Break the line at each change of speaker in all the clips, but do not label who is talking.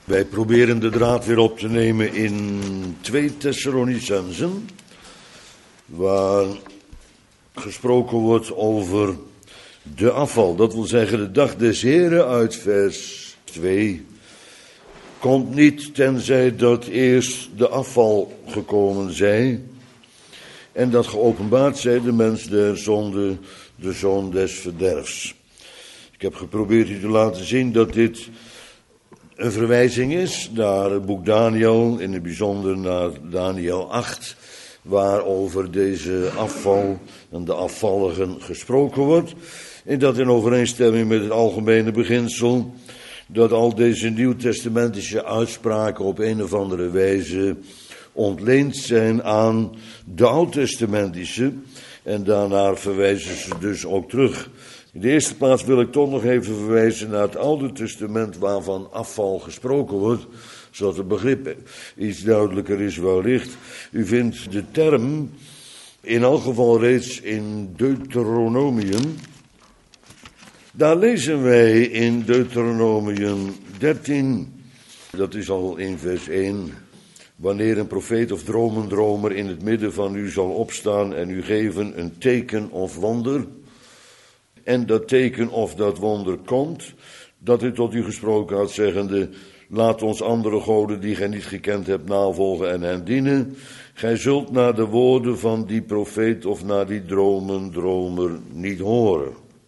Wij proberen de draad weer op te nemen in 2 Thessalonicenzen, waar gesproken wordt over de afval. Dat wil zeggen, de dag des Heren uit vers 2 komt niet tenzij dat eerst de afval gekomen zij en dat geopenbaard zij de mens der zonde, de zoon des verderfs. Ik heb geprobeerd u te laten zien dat dit een verwijzing is naar het boek Daniel, in het bijzonder naar Daniel 8, waar over deze afval en de afvalligen gesproken wordt. En dat in overeenstemming met het algemene beginsel, dat al deze nieuwtestamentische uitspraken op een of andere wijze ontleend zijn aan de oudtestamentische. En daarna verwijzen ze dus ook terug. In de eerste plaats wil ik toch nog even verwijzen naar het Oude Testament waarvan afval gesproken wordt, zodat het begrip iets duidelijker is wellicht. U vindt de term in elk geval reeds in Deuteronomium. Daar lezen wij in Deuteronomium 13, dat is al in vers 1... Wanneer een profeet of dromendromer in het midden van u zal opstaan en u geven een teken of wonder, en dat teken of dat wonder komt, dat hij tot u gesproken had, zeggende, laat ons andere goden die gij niet gekend hebt navolgen en hen dienen. Gij zult naar de woorden van die profeet of naar die dromendromer niet horen.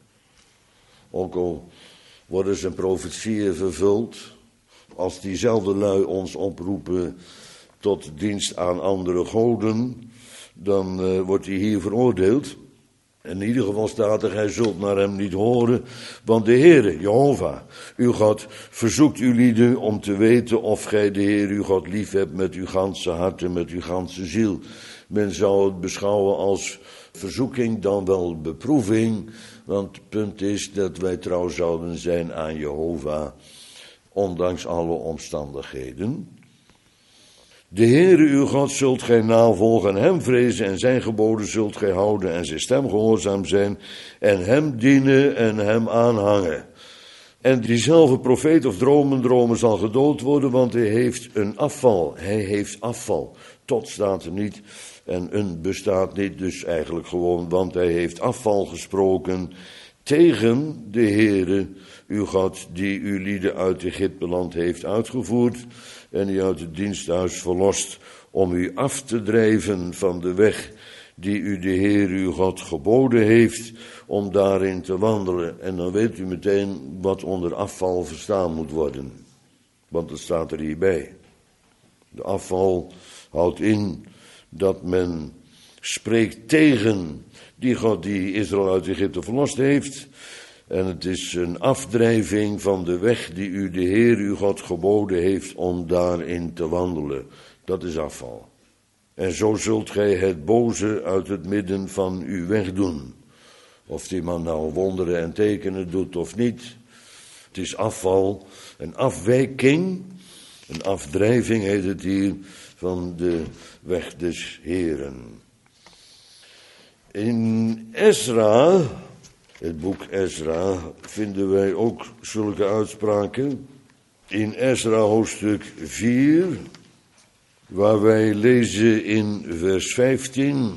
Ook al worden zijn profetieën vervuld, als diezelfde lui ons oproepen tot dienst aan andere goden, dan wordt hij hier veroordeeld. In ieder geval staat er, gij zult naar hem niet horen, want de Heere, Jehovah, uw God, verzoekt uw lieden om te weten of gij de Heer uw God lief hebt met uw ganse hart en met uw ganse ziel. Men zou het beschouwen als verzoeking, dan wel beproeving, want het punt is dat wij trouw zouden zijn aan Jehovah, ondanks alle omstandigheden. De Heere uw God zult gij navolgen en hem vrezen en zijn geboden zult gij houden en zijn stem gehoorzaam zijn en hem dienen en hem aanhangen. En diezelfde profeet of dromendromer zal gedood worden, want hij heeft een afval. Hij heeft afval. Tot staat er niet en een bestaat niet, dus eigenlijk gewoon, want hij heeft afval gesproken tegen de Heere uw God die uw lieden uit Egypteland heeft uitgevoerd en die uit het diensthuis verlost om u af te drijven van de weg die u de Heer uw God geboden heeft om daarin te wandelen. En dan weet u meteen wat onder afval verstaan moet worden, want dat staat er hierbij. De afval houdt in dat men spreekt tegen die God die Israël uit Egypte verlost heeft. En het is een afdrijving van de weg die u de Heer uw God geboden heeft om daarin te wandelen. Dat is afval. En zo zult gij het boze uit het midden van u wegdoen. Of die man nou wonderen en tekenen doet of niet. Het is afval, een afwijking, een afdrijving heet het hier, van de weg des Heeren. In Ezra, het boek Ezra, vinden wij ook zulke uitspraken. In Ezra hoofdstuk 4, waar wij lezen in vers 15.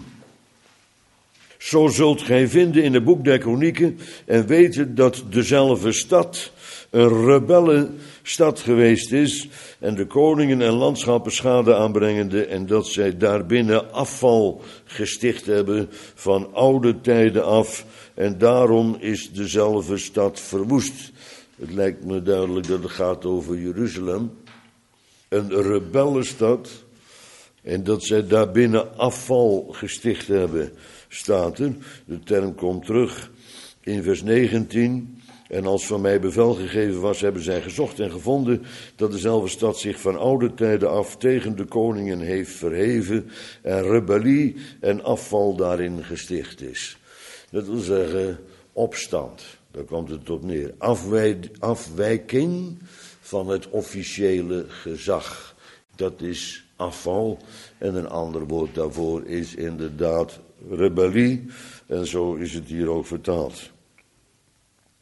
Zo zult gij vinden in het boek der Kronieken en weten dat dezelfde stad een rebellenstad geweest is en de koningen en landschappen schade aanbrengende en dat zij daarbinnen afval gesticht hebben van oude tijden af en daarom is dezelfde stad verwoest. Het lijkt me duidelijk dat het gaat over Jeruzalem, een rebellenstad en dat zij daarbinnen afval gesticht hebben, staat er. De term komt terug in vers 19. En als van mij bevel gegeven was, hebben zij gezocht en gevonden dat dezelfde stad zich van oude tijden af tegen de koningen heeft verheven en rebellie en afval daarin gesticht is. Dat wil zeggen opstand, daar komt het op neer. Afwijking van het officiële gezag, dat is afval. En een ander woord daarvoor is inderdaad rebellie en zo is het hier ook vertaald.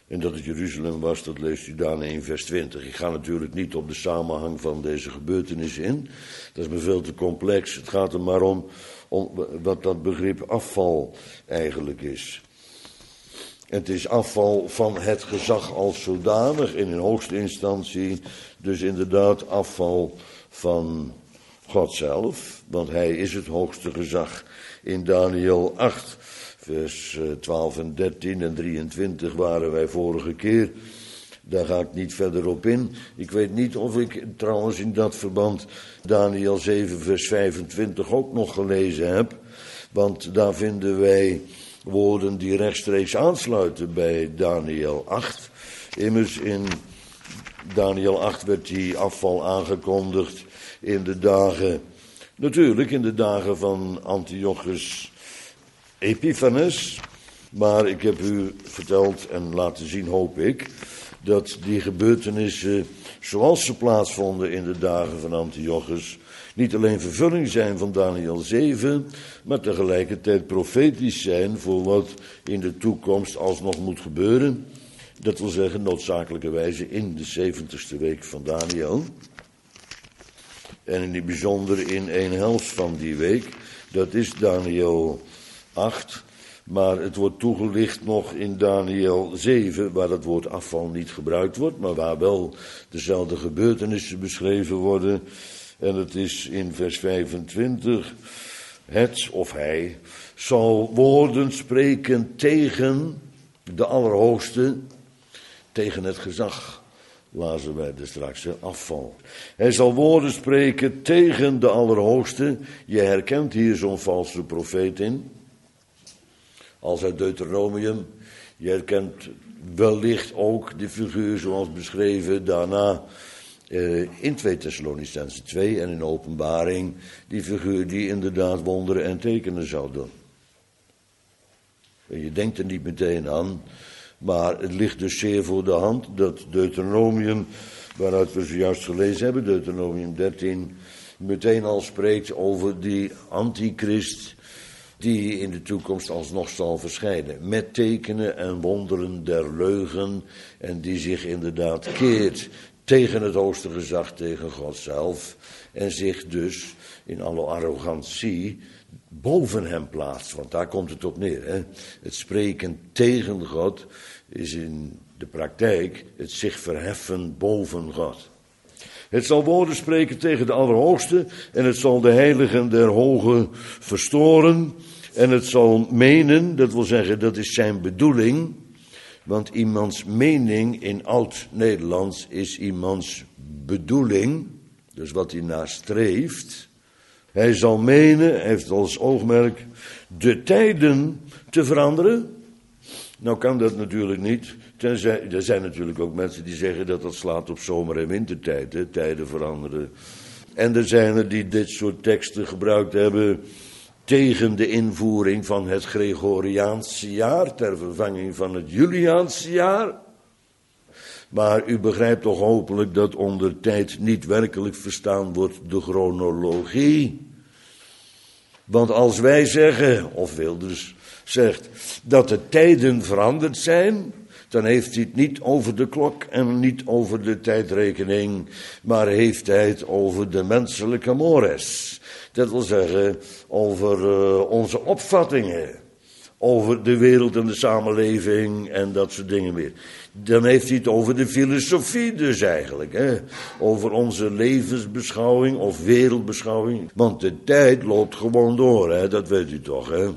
En dat het Jeruzalem was, dat leest u daar in vers 20. Ik ga natuurlijk niet op de samenhang van deze gebeurtenissen in. Dat is me veel te complex. Het gaat er maar om wat dat begrip afval eigenlijk is. Het is afval van het gezag als zodanig, in hoogste instantie dus inderdaad afval van God zelf, want hij is het hoogste gezag. In Daniel 8, vers 12 en 13 en 23 waren wij vorige keer. Daar ga ik niet verder op in. Ik weet niet of ik trouwens in dat verband Daniel 7, vers 25 ook nog gelezen heb. Want daar vinden wij woorden die rechtstreeks aansluiten bij Daniel 8. Immers in Daniel 8 werd die afval aangekondigd in de dagen, natuurlijk in de dagen van Antiochus Epiphanes. Maar ik heb u verteld en laten zien, hoop ik, dat die gebeurtenissen zoals ze plaatsvonden in de dagen van Antiochus niet alleen vervulling zijn van Daniel 7, maar tegelijkertijd profetisch zijn voor wat in de toekomst alsnog moet gebeuren. Dat wil zeggen noodzakelijkerwijze in de 70ste week van Daniel. En in het bijzonder in 1/11 van die week, dat is Daniel 8. Maar het wordt toegelicht nog in Daniel 7, waar het woord afval niet gebruikt wordt, maar waar wel dezelfde gebeurtenissen beschreven worden. En het is in vers 25, het of hij zal woorden spreken tegen de Allerhoogste, tegen het gezag. Lazen wij dus straks, afval. Hij zal woorden spreken tegen de Allerhoogste. Je herkent hier zo'n valse profeet in. Als uit Deuteronomium. Je herkent wellicht ook de figuur zoals beschreven daarna in 2 Thessalonicenzen 2 en in Openbaring. Die figuur die inderdaad wonderen en tekenen zou doen. En je denkt er niet meteen aan. Maar het ligt dus zeer voor de hand dat Deuteronomium, waaruit we zojuist gelezen hebben, Deuteronomium 13, meteen al spreekt over die antichrist die in de toekomst alsnog zal verschijnen. Met tekenen en wonderen der leugen en die zich inderdaad keert tegen het hoogste gezag, tegen God zelf. En zich dus in alle arrogantie boven hem plaatst, want daar komt het op neer. Hè? Het spreken tegen God is in de praktijk het zich verheffen boven God. Het zal woorden spreken tegen de Allerhoogste en het zal de heiligen der Hoge verstoren en het zal menen, dat wil zeggen dat is zijn bedoeling, want iemands mening in oud-Nederlands is iemands bedoeling, dus wat hij nastreeft. Hij zal menen, hij heeft als oogmerk, de tijden te veranderen. Nou kan dat natuurlijk niet, tenzij, er zijn natuurlijk ook mensen die zeggen dat dat slaat op zomer- en wintertijd, hè, tijden veranderen. En er zijn er die dit soort teksten gebruikt hebben tegen de invoering van het Gregoriaanse jaar, ter vervanging van het Juliaanse jaar. Maar u begrijpt toch hopelijk dat onder tijd niet werkelijk verstaan wordt de chronologie. Want als wij zeggen, of Wilders zegt, dat de tijden veranderd zijn, dan heeft hij het niet over de klok en niet over de tijdrekening, maar heeft hij het over de menselijke mores. Dat wil zeggen, over onze opvattingen, over de wereld en de samenleving en dat soort dingen meer. Dan heeft hij het over de filosofie dus eigenlijk, hè? Over onze levensbeschouwing of wereldbeschouwing. Want de tijd loopt gewoon door, hè? Dat weet u toch, hè?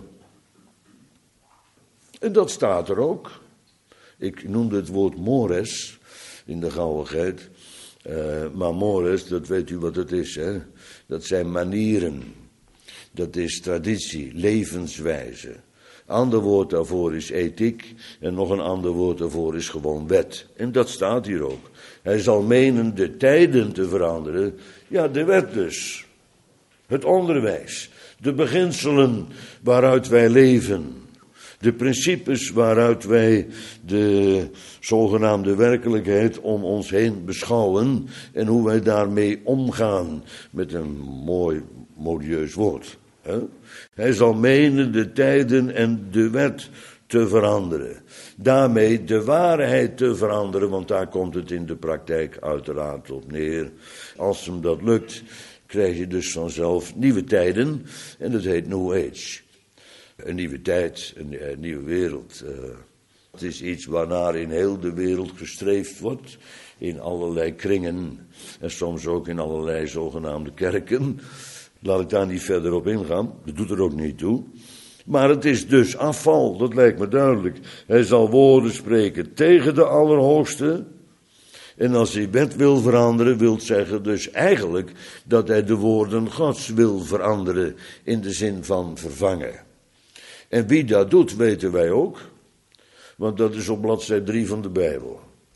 En dat staat er ook. Ik noemde het woord mores in de gauwigheid. Maar mores, dat weet u wat het is, hè? Dat zijn manieren. Dat is traditie, levenswijze. Ander woord daarvoor is ethiek en nog een ander woord daarvoor is gewoon wet. En dat staat hier ook. Hij zal menen de tijden te veranderen. Ja, de wet dus. Het onderwijs. De beginselen waaruit wij leven. De principes waaruit wij de zogenaamde werkelijkheid om ons heen beschouwen. En hoe wij daarmee omgaan met een mooi, modieus woord. Hij zal menen de tijden en de wet te veranderen. Daarmee de waarheid te veranderen, want daar komt het in de praktijk uiteraard op neer. Als hem dat lukt, krijg je dus vanzelf nieuwe tijden en dat heet New Age. Een nieuwe tijd, een nieuwe wereld. Het is iets waarnaar in heel de wereld gestreefd wordt, in allerlei kringen en soms ook in allerlei zogenaamde kerken. Laat ik daar niet verder op ingaan, dat doet er ook niet toe. Maar het is dus afval, dat lijkt me duidelijk. Hij zal woorden spreken tegen de Allerhoogste. En als hij wet wil veranderen, wil zeggen dus eigenlijk dat hij de woorden Gods wil veranderen in de zin van vervangen. En wie dat doet, weten wij ook. Want dat is op bladzijde 3 van de Bijbel.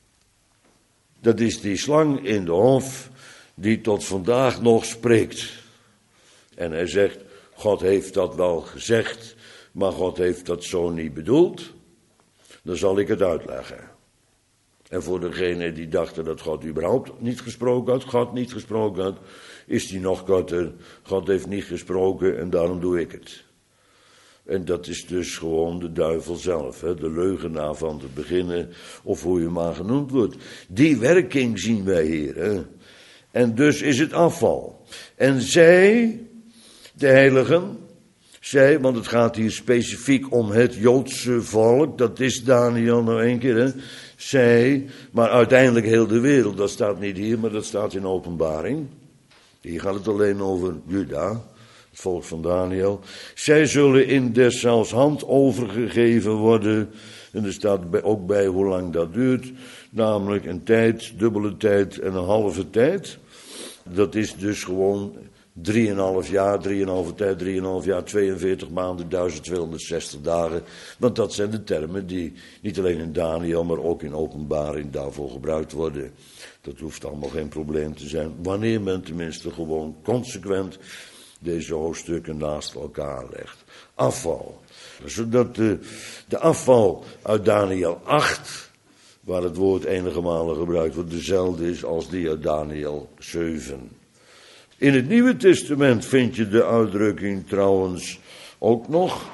Dat is die slang in de hof die tot vandaag nog spreekt. En hij zegt, God heeft dat wel gezegd, maar God heeft dat zo niet bedoeld. Dan zal ik het uitleggen. En voor degenen die dachten dat God überhaupt niet gesproken had, God niet gesproken had, is die nog korter. God heeft niet gesproken en daarom doe ik het. En dat is dus gewoon de duivel zelf, hè? De leugenaar van te beginnen, of hoe je maar genoemd wordt. Die werking zien wij hier. Hè? En dus is het afval. En zij, de heiligen, zij, want het gaat hier specifiek om het Joodse volk, dat is Daniel nog een keer, hè? Zij, maar uiteindelijk heel de wereld, dat staat niet hier, maar dat staat in Openbaring. Hier gaat het alleen over Juda, het volk van Daniel. Zij zullen in deszelfs hand overgegeven worden. En er staat ook bij hoe lang dat duurt. Namelijk een tijd, dubbele tijd en een halve tijd. Dat is dus gewoon 3,5 jaar, 3,5 tijd, 3,5 jaar, 42 maanden, 1260 dagen. Want dat zijn de termen die niet alleen in Daniel, maar ook in Openbaring daarvoor gebruikt worden. Dat hoeft allemaal geen probleem te zijn, wanneer men tenminste gewoon consequent deze hoofdstukken naast elkaar legt. Afval. Zodat de afval uit Daniel 8, waar het woord enige malen gebruikt wordt, dezelfde is als die uit Daniel 7. In het Nieuwe Testament vind je de uitdrukking trouwens ook nog.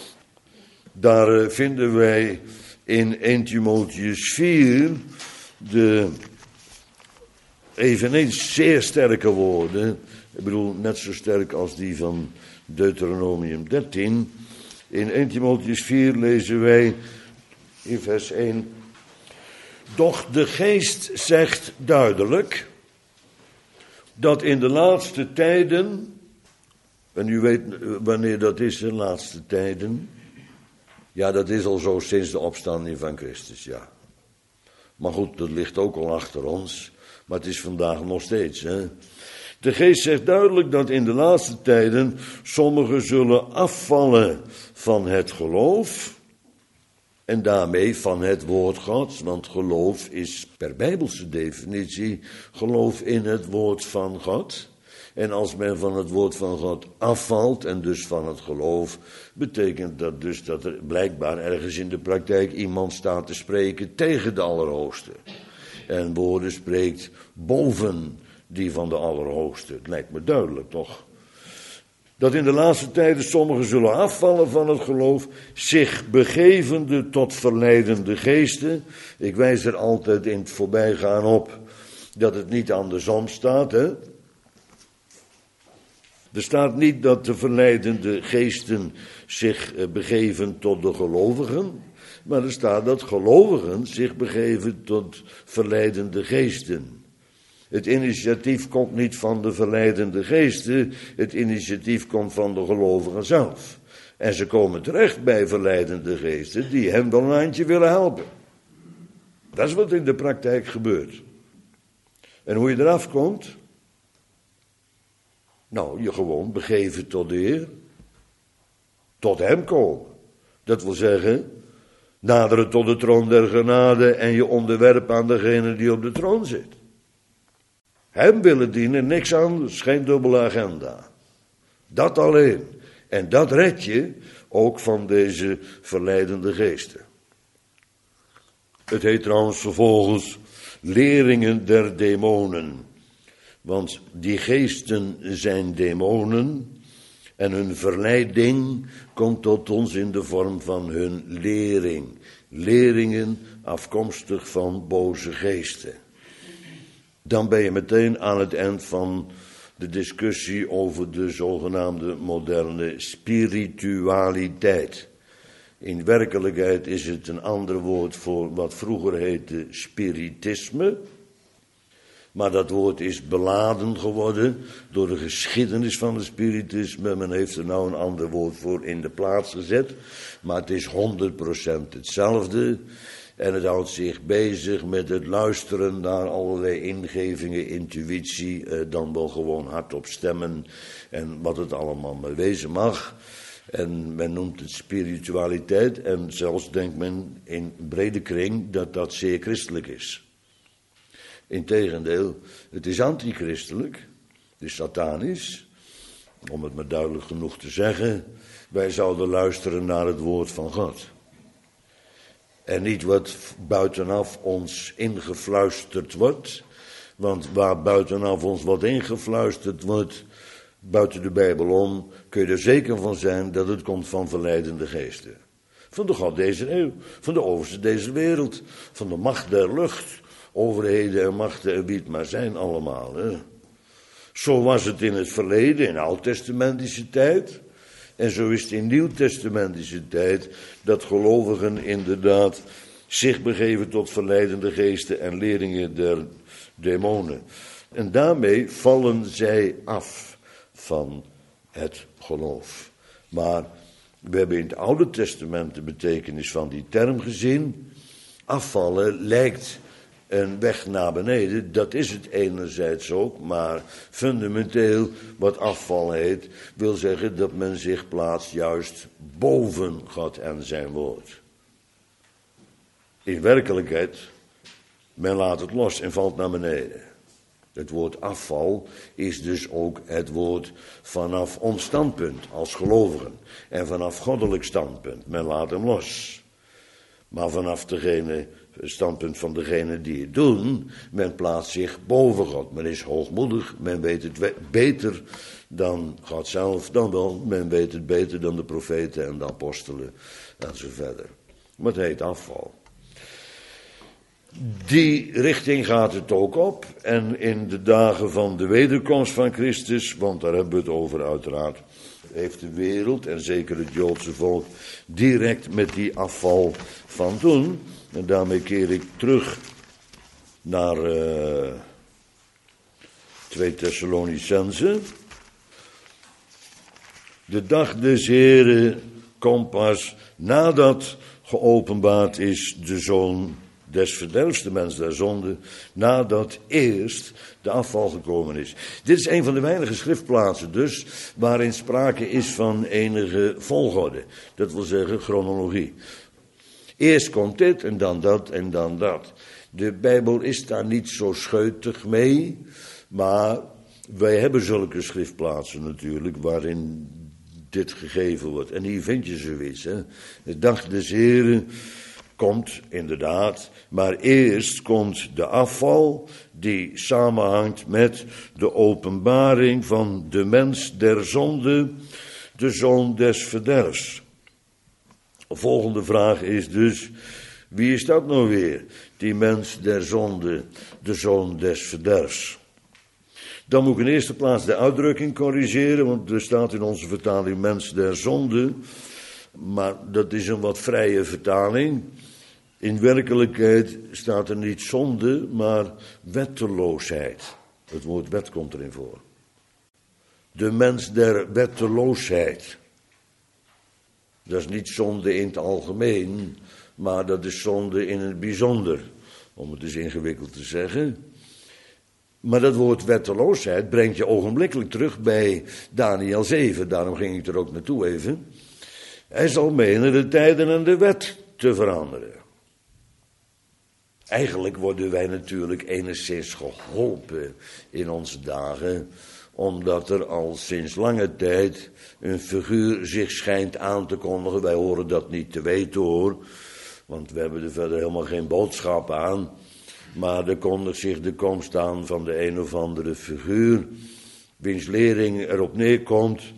Daar vinden wij in 1 Timotheüs 4 de eveneens zeer sterke woorden. Ik bedoel, net zo sterk als die van Deuteronomium 13. In 1 Timotheüs 4 lezen wij in vers 1. Doch de geest zegt duidelijk dat in de laatste tijden, en u weet wanneer dat is, de laatste tijden. Ja, dat is al zo sinds de opstanding van Christus, ja. Maar goed, dat ligt ook al achter ons, maar het is vandaag nog steeds, hè. De geest zegt duidelijk dat in de laatste tijden sommigen zullen afvallen van het geloof en daarmee van het woord Gods, want geloof is per Bijbelse definitie geloof in het woord van God. En als men van het woord van God afvalt en dus van het geloof, betekent dat dus dat er blijkbaar ergens in de praktijk iemand staat te spreken tegen de Allerhoogste. En woorden spreekt boven die van de Allerhoogste. Het lijkt me duidelijk, toch? Dat in de laatste tijden sommigen zullen afvallen van het geloof, zich begevende tot verleidende geesten. Ik wijs er altijd in het voorbijgaan op dat het niet andersom staat, hè? Er staat niet dat de verleidende geesten zich begeven tot de gelovigen, maar er staat dat gelovigen zich begeven tot verleidende geesten. Het initiatief komt niet van de verleidende geesten, het initiatief komt van de gelovigen zelf. En ze komen terecht bij verleidende geesten die hen wel een handje willen helpen. Dat is wat in de praktijk gebeurt. En hoe je eraf komt? Nou, je gewoon begeven tot de Heer. Tot hem komen. Dat wil zeggen, naderen tot de troon der genade en je onderwerpen aan degene die op de troon zit. Hem willen dienen, niks anders, geen dubbele agenda. Dat alleen. En dat red je ook van deze verleidende geesten. Het heet trouwens vervolgens leringen der demonen. Want die geesten zijn demonen En hun verleiding komt tot ons in de vorm van hun lering. Leringen afkomstig van boze geesten. Dan ben je meteen aan het eind van de discussie over de zogenaamde moderne spiritualiteit. In werkelijkheid is het een ander woord voor wat vroeger heette spiritisme. Maar dat woord is beladen geworden door de geschiedenis van het spiritisme. Men heeft er nou een ander woord voor in de plaats gezet. Maar het is 100% hetzelfde. En het houdt zich bezig met het luisteren naar allerlei ingevingen, intuïtie, dan wel gewoon hardop stemmen en wat het allemaal maar wezen mag. En men noemt het spiritualiteit en zelfs denkt men in brede kring dat dat zeer christelijk is. Integendeel, het is antichristelijk, het is satanisch, om het maar duidelijk genoeg te zeggen. Wij zouden luisteren naar het woord van God. En niet wat buitenaf ons ingefluisterd wordt. Want waar buitenaf ons wat ingefluisterd wordt, buiten de Bijbel om, kun je er zeker van zijn dat het komt van verleidende geesten. Van de God deze eeuw, van de overste deze wereld, van de macht der lucht, overheden en machten en wie het maar zijn allemaal. Hè. Zo was het in het verleden, in oud-testamentische tijd. En zo is het in nieuw-testamentische tijd dat gelovigen inderdaad zich begeven tot verleidende geesten en leringen der demonen. En daarmee vallen zij af van het geloof. Maar we hebben in het Oude Testament de betekenis van die term gezien. Afvallen lijkt een weg naar beneden, dat is het enerzijds ook, maar fundamenteel wat afval heet, wil zeggen dat men zich plaatst juist boven God en zijn woord. In werkelijkheid, men laat het los en valt naar beneden. Het woord afval is dus ook het woord vanaf ons standpunt als gelovigen en vanaf goddelijk standpunt. Men laat hem los. Maar vanaf het standpunt van degene die het doen, men plaatst zich boven God. Men is hoogmoedig, men weet het beter dan God zelf, dan wel, men weet het beter dan de profeten en de apostelen en zo verder. Maar het heet afval. Die richting gaat het ook op en in de dagen van de wederkomst van Christus, want daar hebben we het over uiteraard, heeft de wereld en zeker het Joodse volk direct met die afval van doen. En daarmee keer ik terug naar 2 Thessalonicenzen. De dag des Heren komt pas nadat geopenbaard is de zoon des verderfs, de mens der zonde, nadat eerst de afval gekomen is. Dit is een van de weinige schriftplaatsen dus, waarin sprake is van enige volgorde. Dat wil zeggen chronologie. Eerst komt dit en dan dat en dan dat. De Bijbel is daar niet zo scheutig mee, maar wij hebben zulke schriftplaatsen natuurlijk, waarin dit gegeven wordt. En hier vind je zoiets, hè. De dag des Heren komt inderdaad, maar eerst komt de afval die samenhangt met de openbaring van de mens der zonde, de zoon des verderfs. De volgende vraag is dus, wie is dat nou weer? Die mens der zonde, de zoon des verderfs. Dan moet ik in eerste plaats de uitdrukking corrigeren, want er staat in onze vertaling mens der zonde, maar dat is een wat vrije vertaling. In werkelijkheid staat er niet zonde, maar wetteloosheid. Het woord wet komt erin voor. De mens der wetteloosheid. Dat is niet zonde in het algemeen, maar dat is zonde in het bijzonder. Om het dus ingewikkeld te zeggen. Maar dat woord wetteloosheid brengt je ogenblikkelijk terug bij Daniel 7. Daarom ging ik er ook naartoe even. Hij zal menen de tijden en de wet te veranderen. Eigenlijk worden wij natuurlijk enigszins geholpen in onze dagen, omdat er al sinds lange tijd een figuur zich schijnt aan te kondigen. Wij horen dat niet te weten hoor, want we hebben er verder helemaal geen boodschap aan. Maar er kondigt zich de komst aan van de een of andere figuur, wiens lering erop neerkomt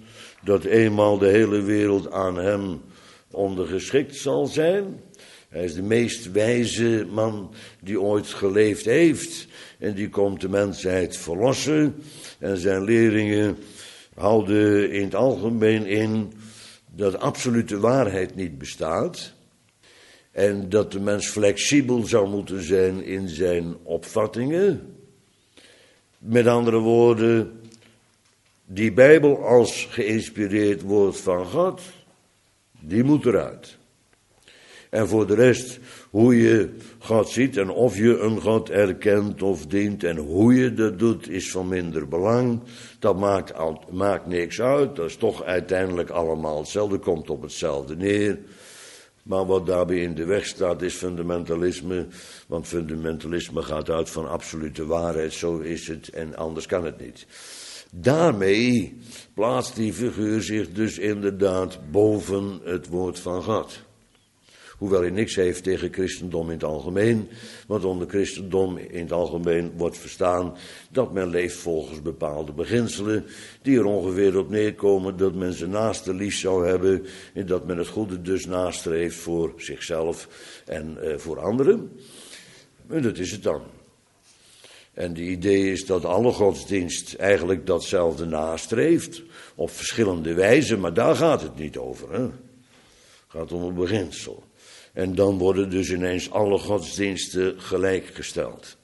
dat eenmaal de hele wereld aan hem ondergeschikt zal zijn. Hij is de meest wijze man die ooit geleefd heeft. En die komt de mensheid verlossen. En zijn leerlingen houden in het algemeen in dat absolute waarheid niet bestaat. En dat de mens flexibel zou moeten zijn in zijn opvattingen. Met andere woorden, die Bijbel als geïnspireerd woord van God, die moet eruit. En voor de rest, hoe je God ziet en of je een God erkent of dient en hoe je dat doet, is van minder belang. Dat maakt niks uit, dat is toch uiteindelijk allemaal hetzelfde, komt op hetzelfde neer. Maar wat daarbij in de weg staat is fundamentalisme, want fundamentalisme gaat uit van absolute waarheid, zo is het en anders kan het niet. Daarmee plaatst die figuur zich dus inderdaad boven het woord van God. Hoewel hij niks heeft tegen christendom in het algemeen, want onder christendom in het algemeen wordt verstaan dat men leeft volgens bepaalde beginselen, die er ongeveer op neerkomen dat men zijn naaste lief zou hebben en dat men het goede dus nastreeft voor zichzelf en voor anderen. En dat is het dan. En de idee is dat alle godsdienst eigenlijk datzelfde nastreeft, op verschillende wijzen, maar daar gaat het niet over. Hè? Het gaat om een beginsel. En dan worden dus ineens alle godsdiensten gelijkgesteld.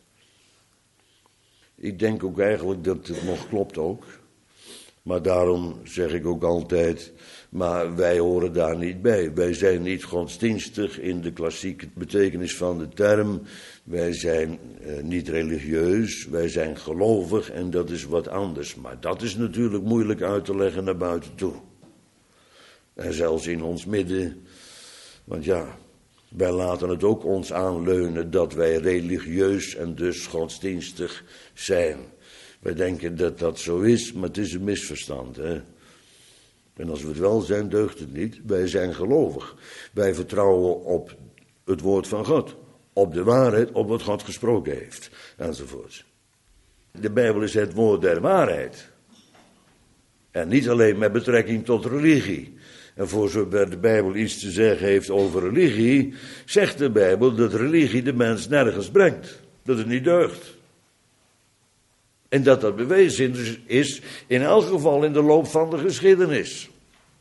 Ik denk ook eigenlijk dat het nog klopt ook. Maar daarom zeg ik ook altijd, maar wij horen daar niet bij. Wij zijn niet godsdienstig in de klassieke betekenis van de term. Wij zijn niet religieus, wij zijn gelovig en dat is wat anders. Maar dat is natuurlijk moeilijk uit te leggen naar buiten toe. En zelfs in ons midden, want ja, wij laten het ook ons aanleunen dat wij religieus en dus godsdienstig zijn. Wij denken dat dat zo is, maar het is een misverstand. Hè? En als we het wel zijn, deugt het niet. Wij zijn gelovig. Wij vertrouwen op het woord van God. Op de waarheid, op wat God gesproken heeft. Enzovoort. De Bijbel is het woord der waarheid. En niet alleen met betrekking tot religie. En voor zover de Bijbel iets te zeggen heeft over religie, zegt de Bijbel dat religie de mens nergens brengt. Dat het niet deugt. En dat dat bewezen is, in elk geval in de loop van de geschiedenis.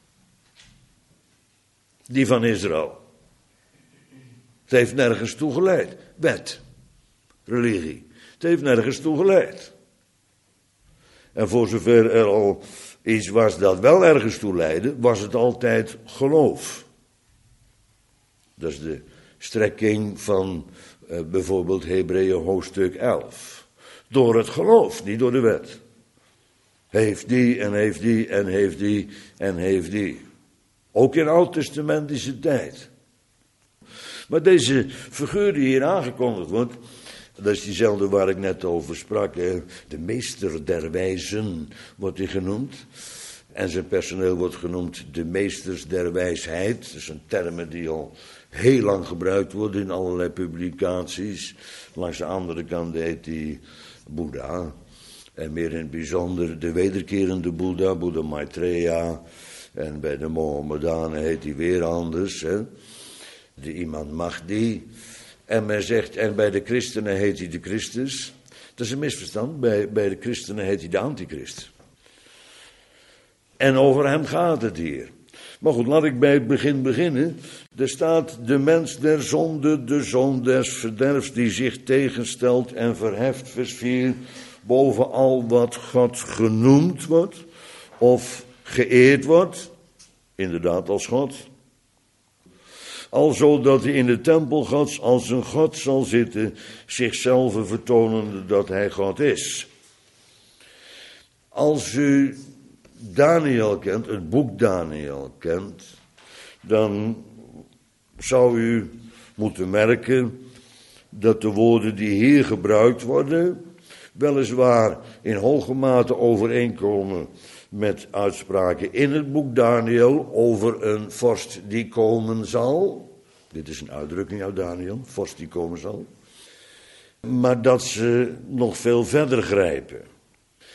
Die van Israël. Het heeft nergens toe geleid. Wet. Religie. Het heeft nergens toe geleid. En voor zover er al iets was dat wel ergens toe leidde, was het altijd geloof. Dat is de strekking van bijvoorbeeld Hebreeën hoofdstuk 11. Door het geloof, niet door de wet. Heeft die en heeft die en heeft die en heeft die. Ook in oud-testamentische tijd. Maar deze figuur die hier aangekondigd wordt, dat is diezelfde waar ik net over sprak. De meester der wijzen wordt hij genoemd. En zijn personeel wordt genoemd de meesters der wijsheid. Dat zijn termen die al heel lang gebruikt worden in allerlei publicaties. Langs de andere kant heet hij Boeddha. En meer in het bijzonder de wederkerende Boeddha, Boeddha Maitreya. En bij de Mohammedanen heet hij weer anders. Hè? De Imam Mahdi. En men zegt, en bij de christenen heet hij de Christus. Dat is een misverstand. Bij de christenen heet hij de Antichrist. En over hem gaat het hier. Maar goed, laat ik bij het begin beginnen. Er staat de mens der zonde, de zoon des verderfs, die zich tegenstelt en verheft, vers 4, boven al wat God genoemd wordt of geëerd wordt. Inderdaad als God. Alzo dat hij in de tempel Gods als een God zal zitten, zichzelf vertonende dat hij God is. Als u Daniel kent, het boek Daniel kent, dan zou u moeten merken dat de woorden die hier gebruikt worden, weliswaar in hoge mate overeenkomen met uitspraken in het boek Daniel over een vorst die komen zal. Dit is een uitdrukking uit Daniel, vorst die komen zal. Maar dat ze nog veel verder grijpen.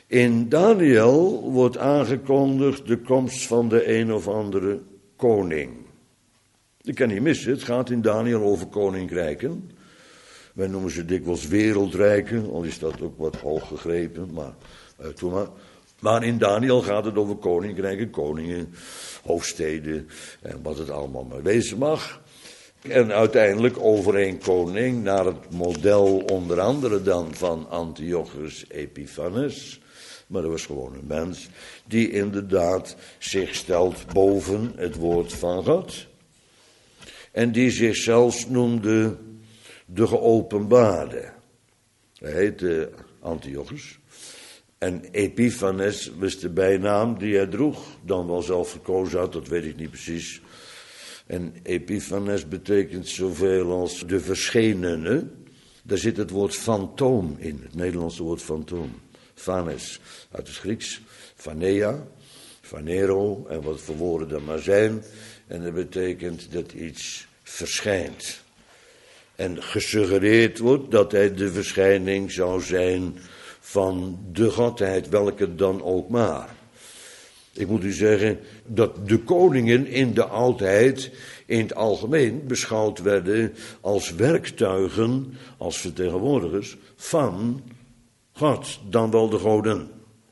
In Daniel wordt aangekondigd de komst van de een of andere koning. Je kan niet missen, het gaat in Daniel over koninkrijken. Wij noemen ze dikwijls wereldrijken, al is dat ook wat hoog gegrepen, maar in Daniel gaat het over koninkrijken, koningen, hoofdsteden en wat het allemaal maar wezen mag. En uiteindelijk over een koning naar het model onder andere dan van Antiochus Epiphanes. Maar dat was gewoon een mens die inderdaad zich stelt boven het woord van God. En die zichzelf noemde de geopenbaarde. Hij heette Antiochus. En Epiphanes was de bijnaam die hij droeg. Dan wel zelf gekozen had, dat weet ik niet precies. En Epiphanes betekent zoveel als de verschenene. Daar zit het woord fantoom in, het Nederlandse woord fantoom. Phanes, uit het Grieks, phanea, phanero, en wat voor woorden dat maar zijn. En dat betekent dat iets verschijnt. En gesuggereerd wordt dat hij de verschijning zou zijn van de Godheid, welke dan ook maar. Ik moet u zeggen dat de koningen in de oudheid in het algemeen beschouwd werden als werktuigen, als vertegenwoordigers van God, dan wel de goden.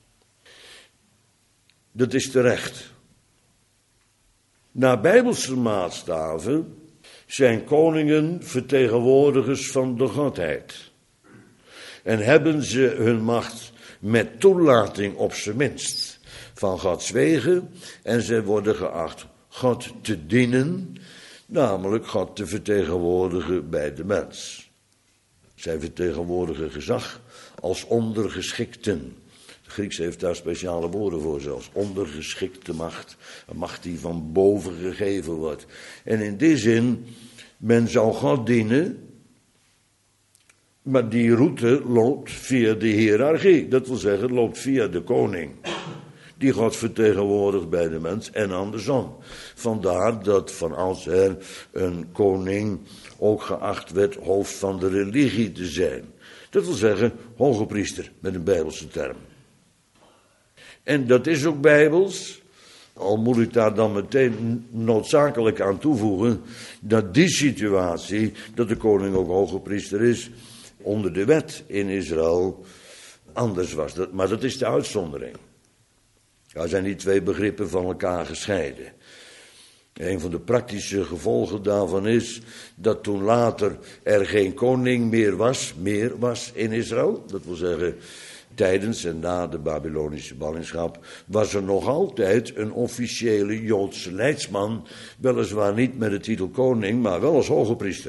Dat is terecht. Naar bijbelse maatstaven zijn koningen vertegenwoordigers van de Godheid. En hebben ze hun macht met toelating op zijn minst van Gods wegen. En ze worden geacht God te dienen, namelijk God te vertegenwoordigen bij de mens. Zij vertegenwoordigen gezag als ondergeschikten. De Grieks heeft daar speciale woorden voor, zelfs ondergeschikte macht. Een macht die van boven gegeven wordt. En in die zin, men zou God dienen, maar die route loopt via de hiërarchie. Dat wil zeggen, loopt via de koning. Die God vertegenwoordigt bij de mens en andersom. Vandaar dat van oudsher een koning ook geacht werd hoofd van de religie te zijn. Dat wil zeggen, hoge priester, met een bijbelse term. En dat is ook bijbels, al moet ik daar dan meteen noodzakelijk aan toevoegen, dat die situatie, dat de koning ook hoge priester is, onder de wet in Israël anders was. Maar dat is de uitzondering. Daar zijn die twee begrippen van elkaar gescheiden. Een van de praktische gevolgen daarvan is dat toen later er geen koning meer was in Israël. Dat wil zeggen, tijdens en na de Babylonische ballingschap was er nog altijd een officiële Joodse leidsman. Weliswaar niet met de titel koning, maar wel als hoge priester.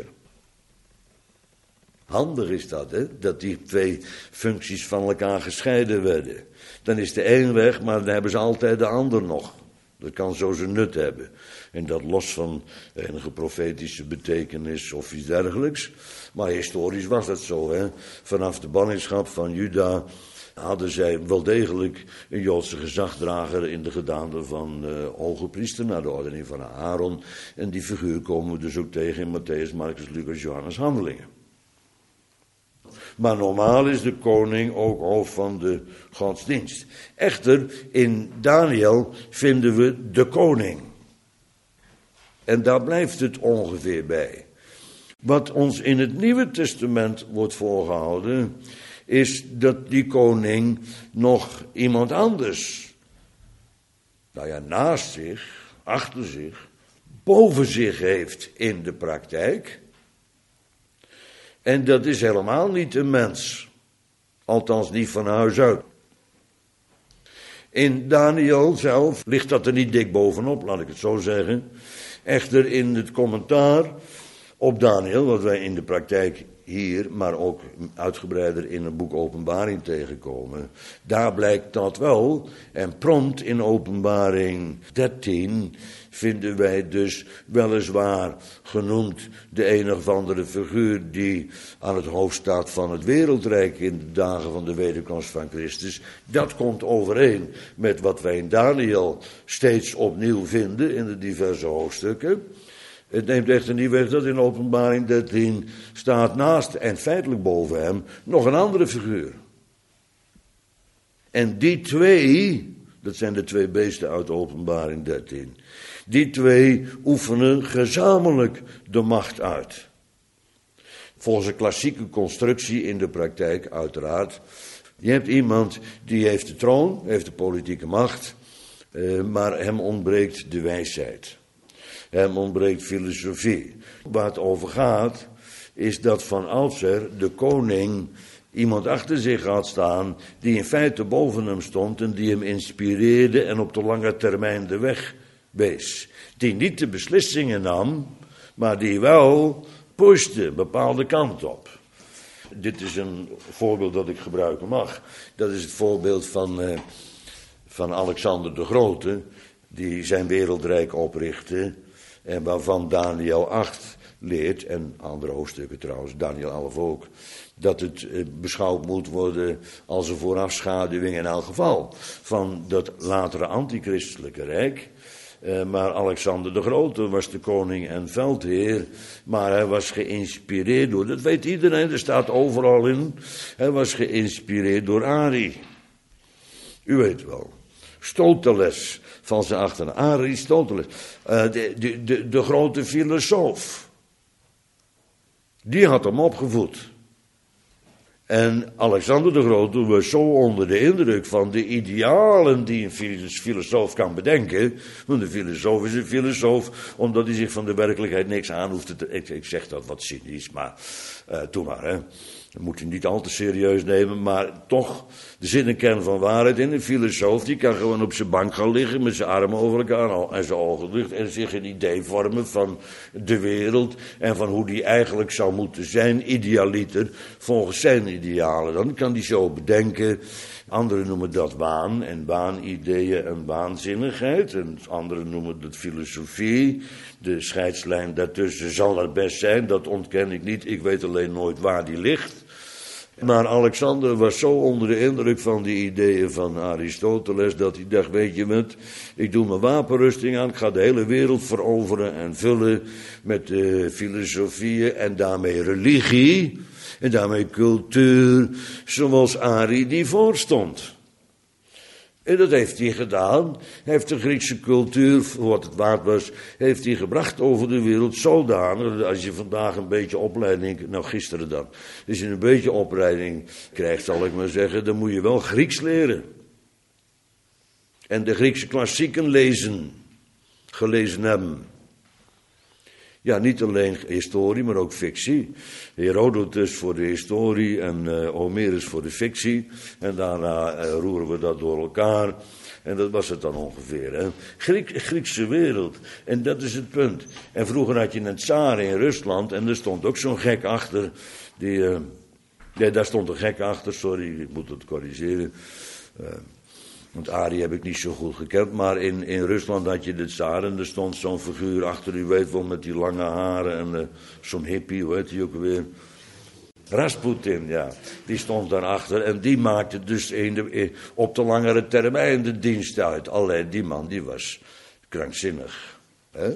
Handig is dat, hè? Dat die twee functies van elkaar gescheiden werden. Dan is de een weg, maar dan hebben ze altijd de ander nog. Dat kan zo zijn nut hebben. En dat los van enige profetische betekenis of iets dergelijks. Maar historisch was dat zo, hè. Vanaf de ballingschap van Juda hadden zij wel degelijk een Joodse gezagdrager in de gedaante van hoge priester, naar de ordening van Aaron. En die figuur komen we dus ook tegen in Matthäus, Marcus, Lucas, Johannes, Handelingen. Maar normaal is de koning ook hoofd van de godsdienst. Echter, in Daniel vinden we de koning. En daar blijft het ongeveer bij. Wat ons in het Nieuwe Testament wordt voorgehouden, is dat die koning nog iemand anders, naast zich, achter zich, boven zich heeft in de praktijk. En dat is helemaal niet een mens. Althans niet van huis uit. In Daniel zelf ligt dat er niet dik bovenop, laat ik het zo zeggen. Echter in het commentaar op Daniel, wat wij in de praktijk hier, maar ook uitgebreider in het boek Openbaring tegenkomen. Daar blijkt dat wel. En prompt in Openbaring 13 vinden wij dus weliswaar genoemd de een of andere figuur die aan het hoofd staat van het wereldrijk in de dagen van de wederkomst van Christus. Dat komt overeen met wat wij in Daniel steeds opnieuw vinden in de diverse hoofdstukken. Het neemt echter niet weg dat in Openbaring 13 staat naast en feitelijk boven hem nog een andere figuur. En die twee, dat zijn de twee beesten uit Openbaring 13. Die twee oefenen gezamenlijk de macht uit. Volgens een klassieke constructie in de praktijk uiteraard. Je hebt iemand die heeft de troon, heeft de politieke macht, maar hem ontbreekt de wijsheid. Hem ontbreekt filosofie. Waar het over gaat, is dat van oudsher de koning iemand achter zich had staan die in feite boven hem stond en die hem inspireerde en op de lange termijn de weg wees. Die niet de beslissingen nam, maar die wel pushte een bepaalde kant op. Dit is een voorbeeld dat ik gebruiken mag. Dat is het voorbeeld van Alexander de Grote, die zijn wereldrijk oprichtte en waarvan Daniel 8 leert, en andere hoofdstukken trouwens, Daniel 11 ook, dat het beschouwd moet worden als een voorafschaduwing in elk geval van dat latere antichristelijke rijk. Maar Alexander de Grote was de koning en veldheer, maar hij was geïnspireerd door, dat weet iedereen, er staat overal in, hij was geïnspireerd door Ari. U weet wel. Stoteles van zijn achternaam, Aristoteles, de grote filosoof. Die had hem opgevoed. En Alexander de Grote was zo onder de indruk van de idealen die een filosoof kan bedenken. Want een filosoof is een filosoof, omdat hij zich van de werkelijkheid niks aan hoeft te... Ik zeg dat wat cynisch, maar doe maar, hè. Dat moet je niet al te serieus nemen, maar toch, er zit een kern van waarheid in. Een filosoof die kan gewoon op zijn bank gaan liggen met zijn armen over elkaar en zijn ogen dicht en zich een idee vormen van de wereld en van hoe die eigenlijk zou moeten zijn, idealiter, volgens zijn idealen. Dan kan die zo bedenken. Anderen noemen dat waan en waanideeën en waanzinnigheid. En anderen noemen dat filosofie. De scheidslijn daartussen zal er best zijn, dat ontken ik niet. Ik weet alleen nooit waar die ligt. Maar Alexander was zo onder de indruk van die ideeën van Aristoteles, dat hij dacht, weet je wat, ik doe mijn wapenrusting aan, ik ga de hele wereld veroveren en vullen met filosofieën en daarmee religie en daarmee cultuur, zoals Ari die voorstond. En dat heeft hij gedaan. Hij heeft de Griekse cultuur, voor wat het waard was, heeft hij gebracht over de wereld zodanig. Als je vandaag een beetje opleiding, nou gisteren dan, als je een beetje opleiding krijgt, zal ik maar zeggen, dan moet je wel Grieks leren. En de Griekse klassieken gelezen hebben. Ja, niet alleen historie, maar ook fictie. Herodotus voor de historie en Homerus voor de fictie. En daarna roeren we dat door elkaar. En dat was het dan ongeveer. Hè. Griekse wereld. En dat is het punt. En vroeger had je een tsaar in Rusland. En er stond ook zo'n gek achter. Daar stond een gek achter. Sorry, ik moet het corrigeren. Want Ari heb ik niet zo goed gekend, maar in Rusland had je de tsaar en er stond zo'n figuur achter, u weet wel, met die lange haren en zo'n hippie, hoe heet die ook weer? Rasputin, ja, die stond daarachter en die maakte dus op de langere termijn de dienst uit. Alleen die man, die was krankzinnig. Hè?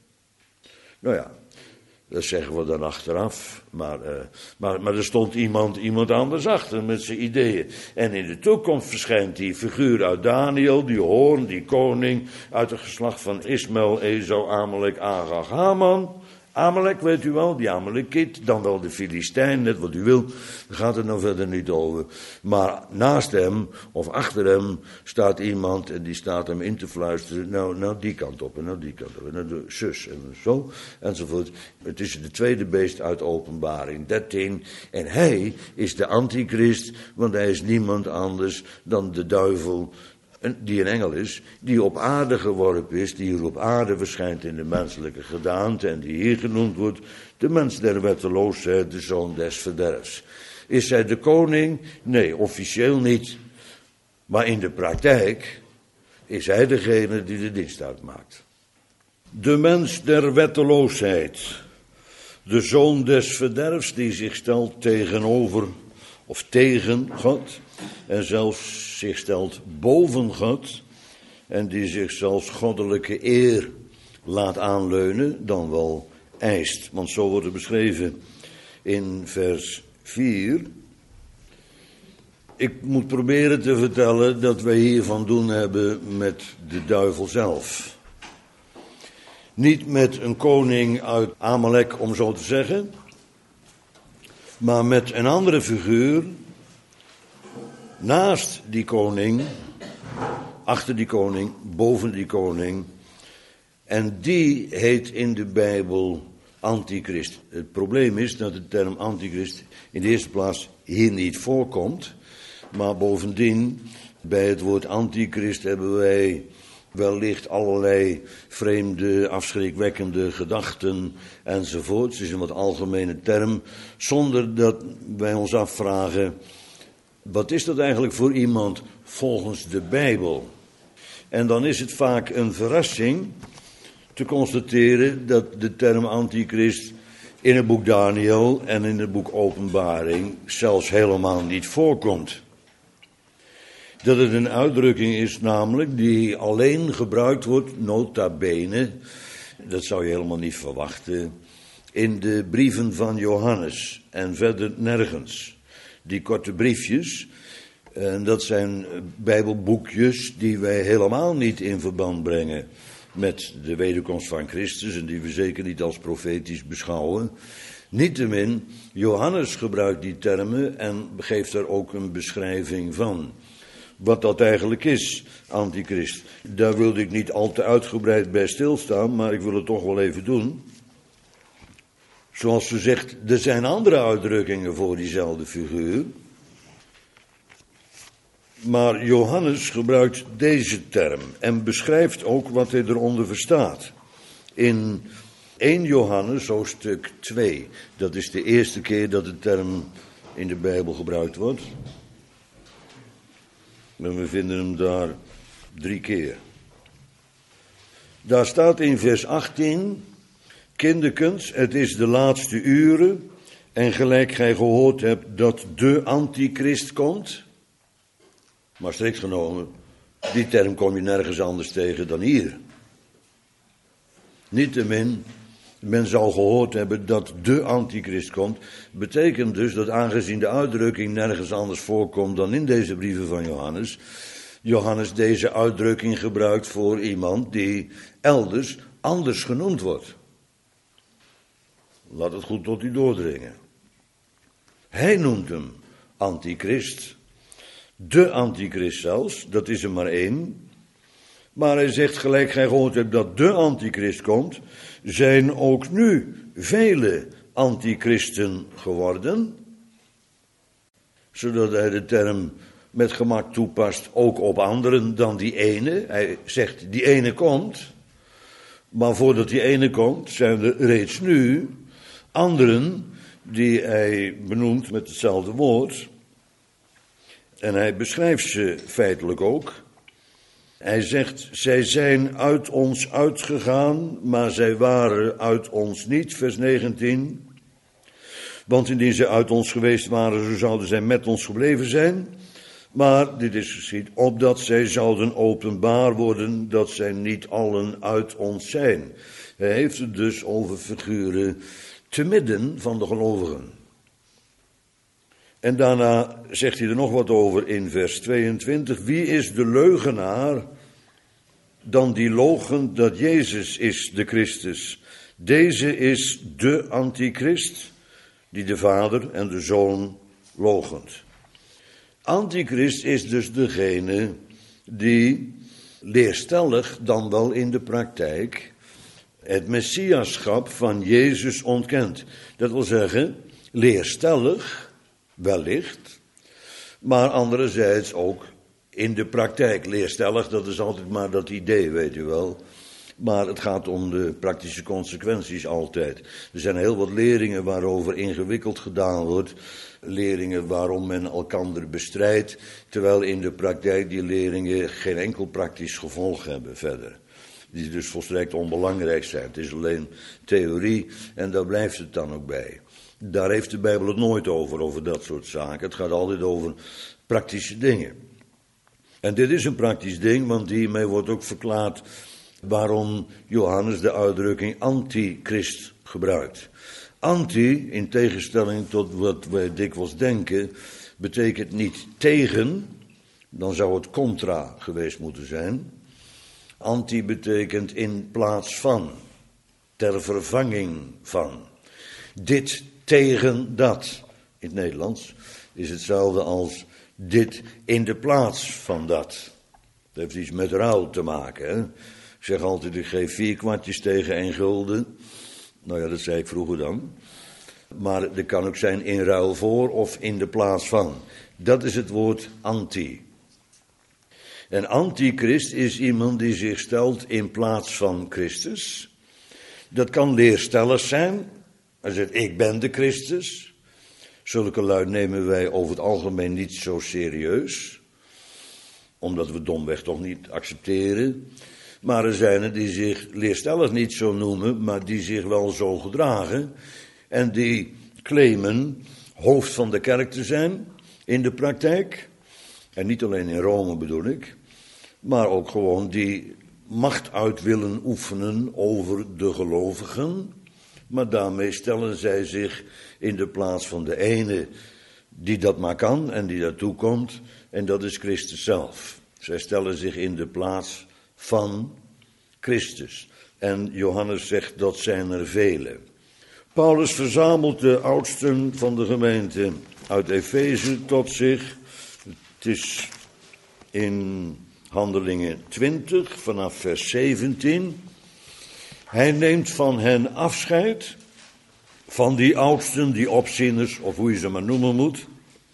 Nou ja. Dat zeggen we dan achteraf. Maar er stond iemand anders achter met zijn ideeën. En in de toekomst verschijnt die figuur uit Daniel, die hoorn, die koning, uit het geslacht van Ismael, Ezo, Amalek, Agag, Haman. Amalek, weet u wel, die Amalekiet, dan wel de Filistijn, net wat u wil, daar gaat het nou verder niet over. Maar naast hem, of achter hem, staat iemand en die staat hem in te fluisteren, nou die kant op en nou die kant op, en nou de zus en zo, enzovoort. Het is de tweede beest uit Openbaring 13 en hij is de antichrist, want hij is niemand anders dan de duivel, die een engel is, die op aarde geworpen is, die hier op aarde verschijnt in de menselijke gedaante en die hier genoemd wordt, de mens der wetteloosheid, de zoon des verderfs. Is hij de koning? Nee, officieel niet. Maar in de praktijk is hij degene die de dienst uitmaakt. De mens der wetteloosheid, de zoon des verderfs die zich stelt tegenover of tegen God en zelfs zich stelt boven God en die zich zelfs goddelijke eer laat aanleunen, dan wel eist. Want zo wordt het beschreven in vers 4. Ik moet proberen te vertellen dat wij hier van doen hebben met de duivel zelf. Niet met een koning uit Amalek, om zo te zeggen, maar met een andere figuur naast die koning, achter die koning, boven die koning. En die heet in de Bijbel Antichrist. Het probleem is dat de term Antichrist in de eerste plaats hier niet voorkomt. Maar bovendien, bij het woord Antichrist hebben wij wellicht allerlei vreemde, afschrikwekkende gedachten enzovoort. Het is een wat algemene term, zonder dat wij ons afvragen, wat is dat eigenlijk voor iemand volgens de Bijbel? En dan is het vaak een verrassing te constateren dat de term Antichrist in het boek Daniel en in het boek Openbaring zelfs helemaal niet voorkomt. Dat het een uitdrukking is namelijk die alleen gebruikt wordt, nota bene, dat zou je helemaal niet verwachten, in de brieven van Johannes en verder nergens. Die korte briefjes, en dat zijn Bijbelboekjes die wij helemaal niet in verband brengen met de wederkomst van Christus en die we zeker niet als profetisch beschouwen. Niettemin, Johannes gebruikt die termen en geeft er ook een beschrijving van. Wat dat eigenlijk is, Antichrist. Daar wilde ik niet al te uitgebreid bij stilstaan, maar ik wil het toch wel even doen. Zoals ze zegt, er zijn andere uitdrukkingen voor diezelfde figuur. Maar Johannes gebruikt deze term en beschrijft ook wat hij eronder verstaat. In 1 Johannes, hoofdstuk 2, dat is de eerste keer dat de term in de Bijbel gebruikt wordt. En we vinden hem daar 3 keer. Daar staat in vers 18, kinderkens, het is de laatste uren, en gelijk gij gehoord hebt dat de Antichrist komt. Maar strikt genomen, die term kom je nergens anders tegen dan hier. Niettemin, men zou gehoord hebben dat de Antichrist komt. Betekent dus dat aangezien de uitdrukking nergens anders voorkomt dan in deze brieven van Johannes, Johannes deze uitdrukking gebruikt voor iemand die elders anders genoemd wordt. Laat het goed tot u doordringen. Hij noemt hem Antichrist. De Antichrist zelfs, dat is er maar 1. Maar hij zegt, gelijk gij gehoord hebt dat de Antichrist komt, zijn ook nu vele antichristen geworden. Zodat hij de term met gemak toepast ook op anderen dan die ene. Hij zegt, die ene komt. Maar voordat die ene komt, zijn er reeds nu anderen die hij benoemt met hetzelfde woord. En hij beschrijft ze feitelijk ook. Hij zegt, zij zijn uit ons uitgegaan, maar zij waren uit ons niet, vers 19. Want indien zij uit ons geweest waren, zo zouden zij met ons gebleven zijn. Maar dit is geschied, opdat zij zouden openbaar worden, dat zij niet allen uit ons zijn. Hij heeft het dus over figuren te midden van de gelovigen. En daarna zegt hij er nog wat over in vers 22. Wie is de leugenaar dan die loochent dat Jezus is de Christus? Deze is de Antichrist, die de Vader en de Zoon loochent. Antichrist is dus degene die leerstellig, dan wel in de praktijk, het messiaschap van Jezus ontkent. Dat wil zeggen, leerstellig, wellicht, maar anderzijds ook in de praktijk. Leerstellig, dat is altijd maar dat idee, weet u wel. Maar het gaat om de praktische consequenties altijd. Er zijn heel wat leringen waarover ingewikkeld gedaan wordt. Leringen waarom men elkander bestrijdt, terwijl in de praktijk die leringen geen enkel praktisch gevolg hebben verder. Die dus volstrekt onbelangrijk zijn. Het is alleen theorie en daar blijft het dan ook bij. Daar heeft de Bijbel het nooit over dat soort zaken. Het gaat altijd over praktische dingen. En dit is een praktisch ding, want hiermee wordt ook verklaard waarom Johannes de uitdrukking antichrist gebruikt. Anti, in tegenstelling tot wat wij dikwijls denken, betekent niet tegen, dan zou het contra geweest moeten zijn. Anti betekent in plaats van, ter vervanging van. Dit tegen dat. In het Nederlands is hetzelfde als dit in de plaats van dat. Dat heeft iets met ruil te maken. Hè? Ik zeg altijd, ik geef 4 kwartjes tegen 1 gulden. Nou ja, dat zei ik vroeger dan. Maar dat kan ook zijn in ruil voor of in de plaats van. Dat is het woord anti. En antichrist is iemand die zich stelt in plaats van Christus. Dat kan leerstellers zijn. Hij zegt, ik ben de Christus. Zulke lui nemen wij over het algemeen niet zo serieus. Omdat we domweg toch niet accepteren. Maar er zijn er die zich leerstellers niet zo noemen, maar die zich wel zo gedragen. En die claimen hoofd van de kerk te zijn in de praktijk. En niet alleen in Rome bedoel ik. Maar ook gewoon die macht uit willen oefenen over de gelovigen. Maar daarmee stellen zij zich in de plaats van de ene die dat maar kan en die daartoe komt. En dat is Christus zelf. Zij stellen zich in de plaats van Christus. En Johannes zegt dat zijn er vele. Paulus verzamelt de oudsten van de gemeente uit Efeze tot zich. Het is in Handelingen 20 vanaf vers 17. Hij neemt van hen afscheid, van die oudsten, die opzieners, of hoe je ze maar noemen moet.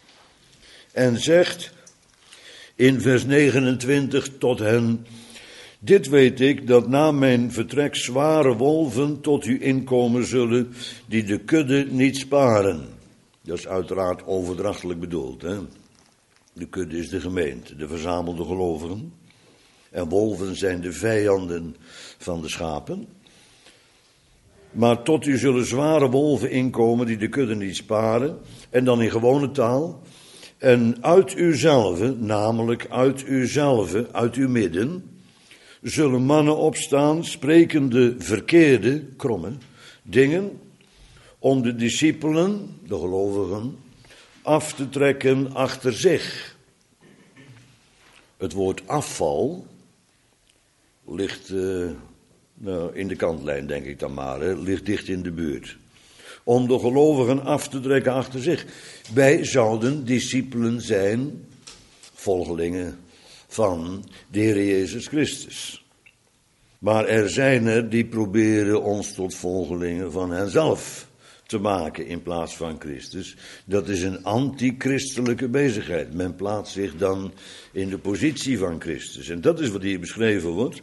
En zegt in vers 29 tot hen: dit weet ik, dat na mijn vertrek zware wolven tot u inkomen zullen, die de kudde niet sparen. Dat is uiteraard overdrachtelijk bedoeld, hè. De kudde is de gemeente, de verzamelde gelovigen. En wolven zijn de vijanden van de schapen. Maar tot u zullen zware wolven inkomen die de kudde niet sparen. En dan in gewone taal. En uit uzelve, namelijk uit uzelve, uit uw midden, zullen mannen opstaan, sprekende verkeerde, kromme dingen, om de discipelen, de gelovigen, af te trekken achter zich. Het woord afval ligt in de kantlijn, denk ik dan maar, ligt dicht in de buurt. Om de gelovigen af te trekken achter zich. Wij zouden discipelen zijn, volgelingen van de Heer Jezus Christus. Maar er zijn er die proberen ons tot volgelingen van henzelf te maken in plaats van Christus. Dat is een antichristelijke bezigheid. Men plaatst zich dan in de positie van Christus. En dat is wat hier beschreven wordt.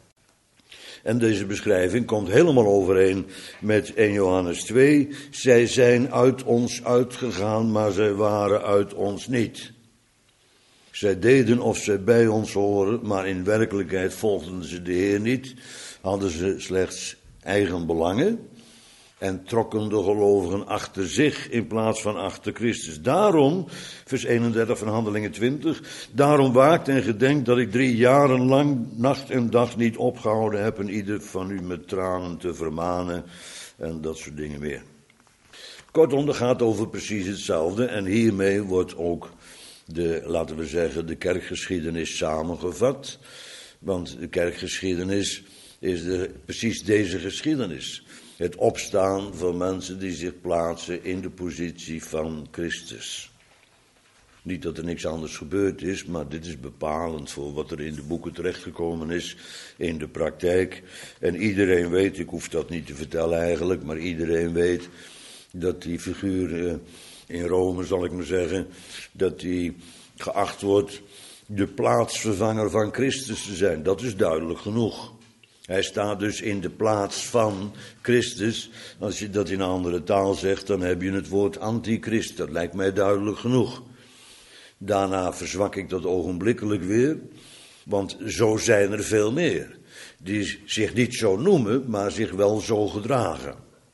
En deze beschrijving komt helemaal overeen met 1 Johannes 2. Zij zijn uit ons uitgegaan, maar zij waren uit ons niet. Zij deden of zij bij ons horen, maar in werkelijkheid volgden ze de Heer niet. Hadden ze slechts eigen belangen. En trokken de gelovigen achter zich in plaats van achter Christus. Daarom, vers 31 van Handelingen 20. Daarom waakt en gedenkt dat ik 3 jaren lang nacht en dag niet opgehouden heb. En ieder van u met tranen te vermanen. En dat soort dingen meer. Kortom, dat gaat over precies hetzelfde. En hiermee wordt ook laten we zeggen, de kerkgeschiedenis samengevat. Want de kerkgeschiedenis is precies deze geschiedenis. Het opstaan van mensen die zich plaatsen in de positie van Christus. Niet dat er niks anders gebeurd is, maar dit is bepalend voor wat er in de boeken terechtgekomen is in de praktijk. En iedereen weet, ik hoef dat niet te vertellen eigenlijk, maar iedereen weet dat die figuur in Rome, zal ik maar zeggen, dat die geacht wordt de plaatsvervanger van Christus te zijn. Dat is duidelijk genoeg. Hij staat dus in de plaats van Christus. Als je dat in een andere taal zegt, dan heb je het woord antichrist. Dat lijkt mij duidelijk genoeg. Daarna verzwak ik dat ogenblikkelijk weer. Want zo zijn er veel meer. Die zich niet zo noemen, maar zich wel zo gedragen.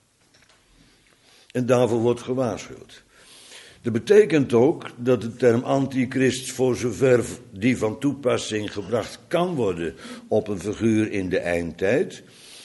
En daarvoor wordt gewaarschuwd. Dat betekent ook dat de term antichrist, voor zover die van toepassing gebracht kan worden op een figuur in de eindtijd,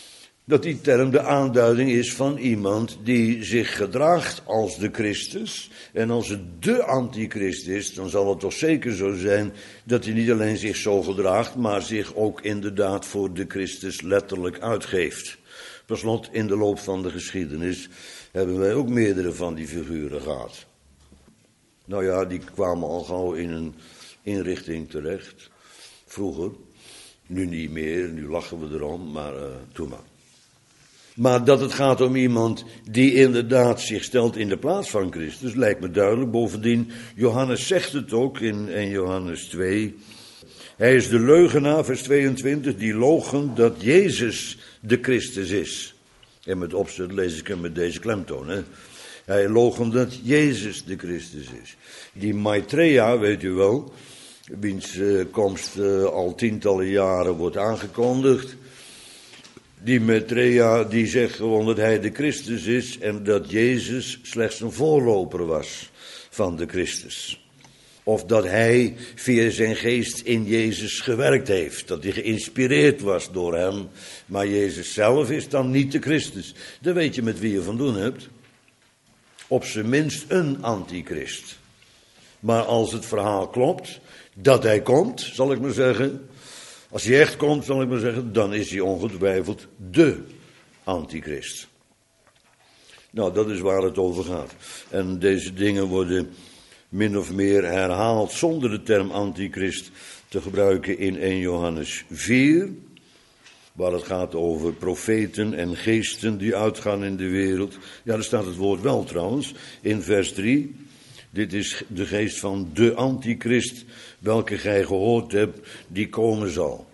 dat die term de aanduiding is van iemand die zich gedraagt als de Christus. En als het de antichrist is, dan zal het toch zeker zo zijn dat hij niet alleen zich zo gedraagt, maar zich ook inderdaad voor de Christus letterlijk uitgeeft. Per slot, in de loop van de geschiedenis hebben wij ook meerdere van die figuren gehad. Nou ja, die kwamen al gauw in een inrichting terecht. Vroeger, nu niet meer, nu lachen we erom, maar doe maar. Maar dat het gaat om iemand die inderdaad zich stelt in de plaats van Christus, lijkt me duidelijk. Bovendien, Johannes zegt het ook in 1 Johannes 2. Hij is de leugenaar, vers 22, die loochent dat Jezus de Christus is. En met opzet lees ik hem met deze klemtoon. Hè? Hij loochent dat Jezus de Christus is. Die Maitreya, weet u wel, wiens komst al tientallen jaren wordt aangekondigd. Die Maitreya die zegt gewoon dat hij de Christus is en dat Jezus slechts een voorloper was van de Christus. Of dat hij via zijn geest in Jezus gewerkt heeft. Dat hij geïnspireerd was door hem. Maar Jezus zelf is dan niet de Christus. Dan weet je met wie je van doen hebt. Op zijn minst een antichrist. Maar als het verhaal klopt, dat hij komt, zal ik maar zeggen. Als hij echt komt, zal ik maar zeggen, dan is hij ongetwijfeld de antichrist. Nou, dat is waar het over gaat. En deze dingen worden min of meer herhaald zonder de term antichrist te gebruiken in 1 Johannes 4. Waar het gaat over profeten en geesten die uitgaan in de wereld. Ja, daar staat het woord wel trouwens, in vers 3. Dit is de geest van de antichrist, welke gij gehoord hebt, die komen zal.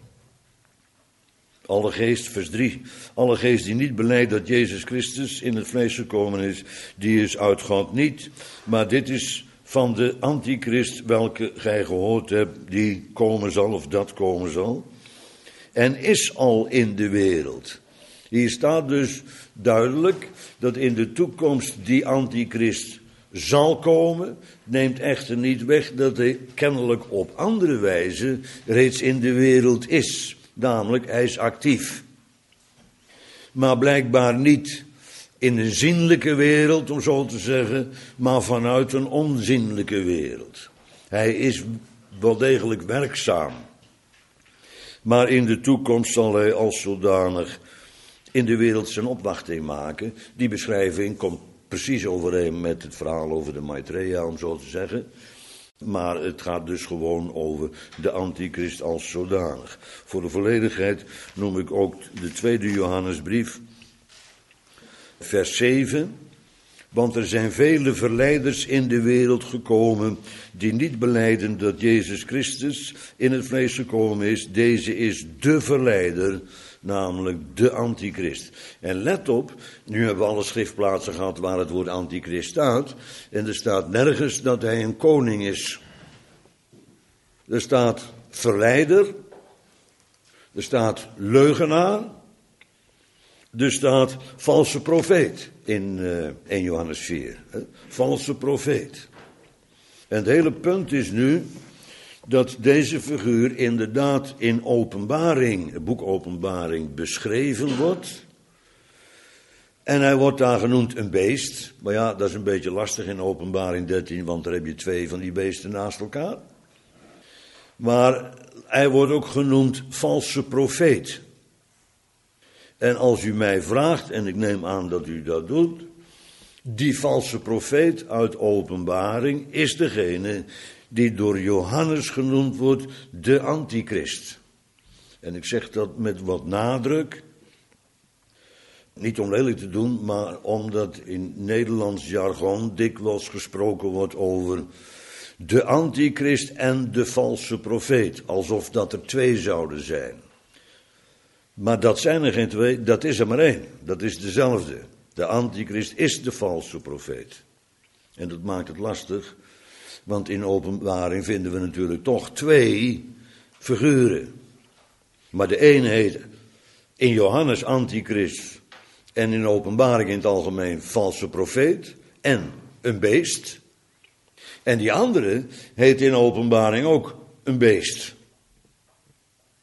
Alle geest, vers 3, alle geest die niet belijdt dat Jezus Christus in het vlees gekomen is, die is uit God niet. Maar dit is van de antichrist, welke gij gehoord hebt, die komen zal of dat komen zal. En is al in de wereld. Hier staat dus duidelijk dat in de toekomst die antichrist zal komen, neemt echter niet weg dat hij kennelijk op andere wijze reeds in de wereld is. Namelijk, hij is actief. Maar blijkbaar niet in een zienlijke wereld, om zo te zeggen, maar vanuit een onzienlijke wereld. Hij is wel degelijk werkzaam. Maar in de toekomst zal hij als zodanig in de wereld zijn opwachting maken. Die beschrijving komt precies overeen met het verhaal over de Maitreya, om zo te zeggen. Maar het gaat dus gewoon over de antichrist als zodanig. Voor de volledigheid noem ik ook de tweede Johannesbrief, vers 7. Want er zijn vele verleiders in de wereld gekomen die niet belijden dat Jezus Christus in het vlees gekomen is. Deze is de verleider, namelijk de antichrist. En let op, nu hebben we alle schriftplaatsen gehad waar het woord antichrist staat. En er staat nergens dat hij een koning is. Er staat verleider. Er staat leugenaar. Er staat valse profeet in 1 Johannes 4. Valse profeet. En het hele punt is nu dat deze figuur inderdaad in Openbaring, het boek Openbaring, beschreven wordt. En hij wordt daar genoemd een beest. Maar ja, dat is een beetje lastig in Openbaring 13, want daar heb je 2 van die beesten naast elkaar. Maar hij wordt ook genoemd valse profeet. En als u mij vraagt, en ik neem aan dat u dat doet, die valse profeet uit Openbaring is degene die door Johannes genoemd wordt de antichrist. En ik zeg dat met wat nadruk, niet om lelijk te doen, maar omdat in Nederlands jargon dikwijls gesproken wordt over de antichrist en de valse profeet, alsof dat er 2 zouden zijn. Maar dat zijn er geen 2, dat is er maar 1. Dat is dezelfde. De antichrist is de valse profeet. En dat maakt het lastig, want in Openbaring vinden we natuurlijk toch 2 figuren. Maar de een heet in Johannes antichrist en in Openbaring in het algemeen valse profeet en een beest. En die andere heet in Openbaring ook een beest.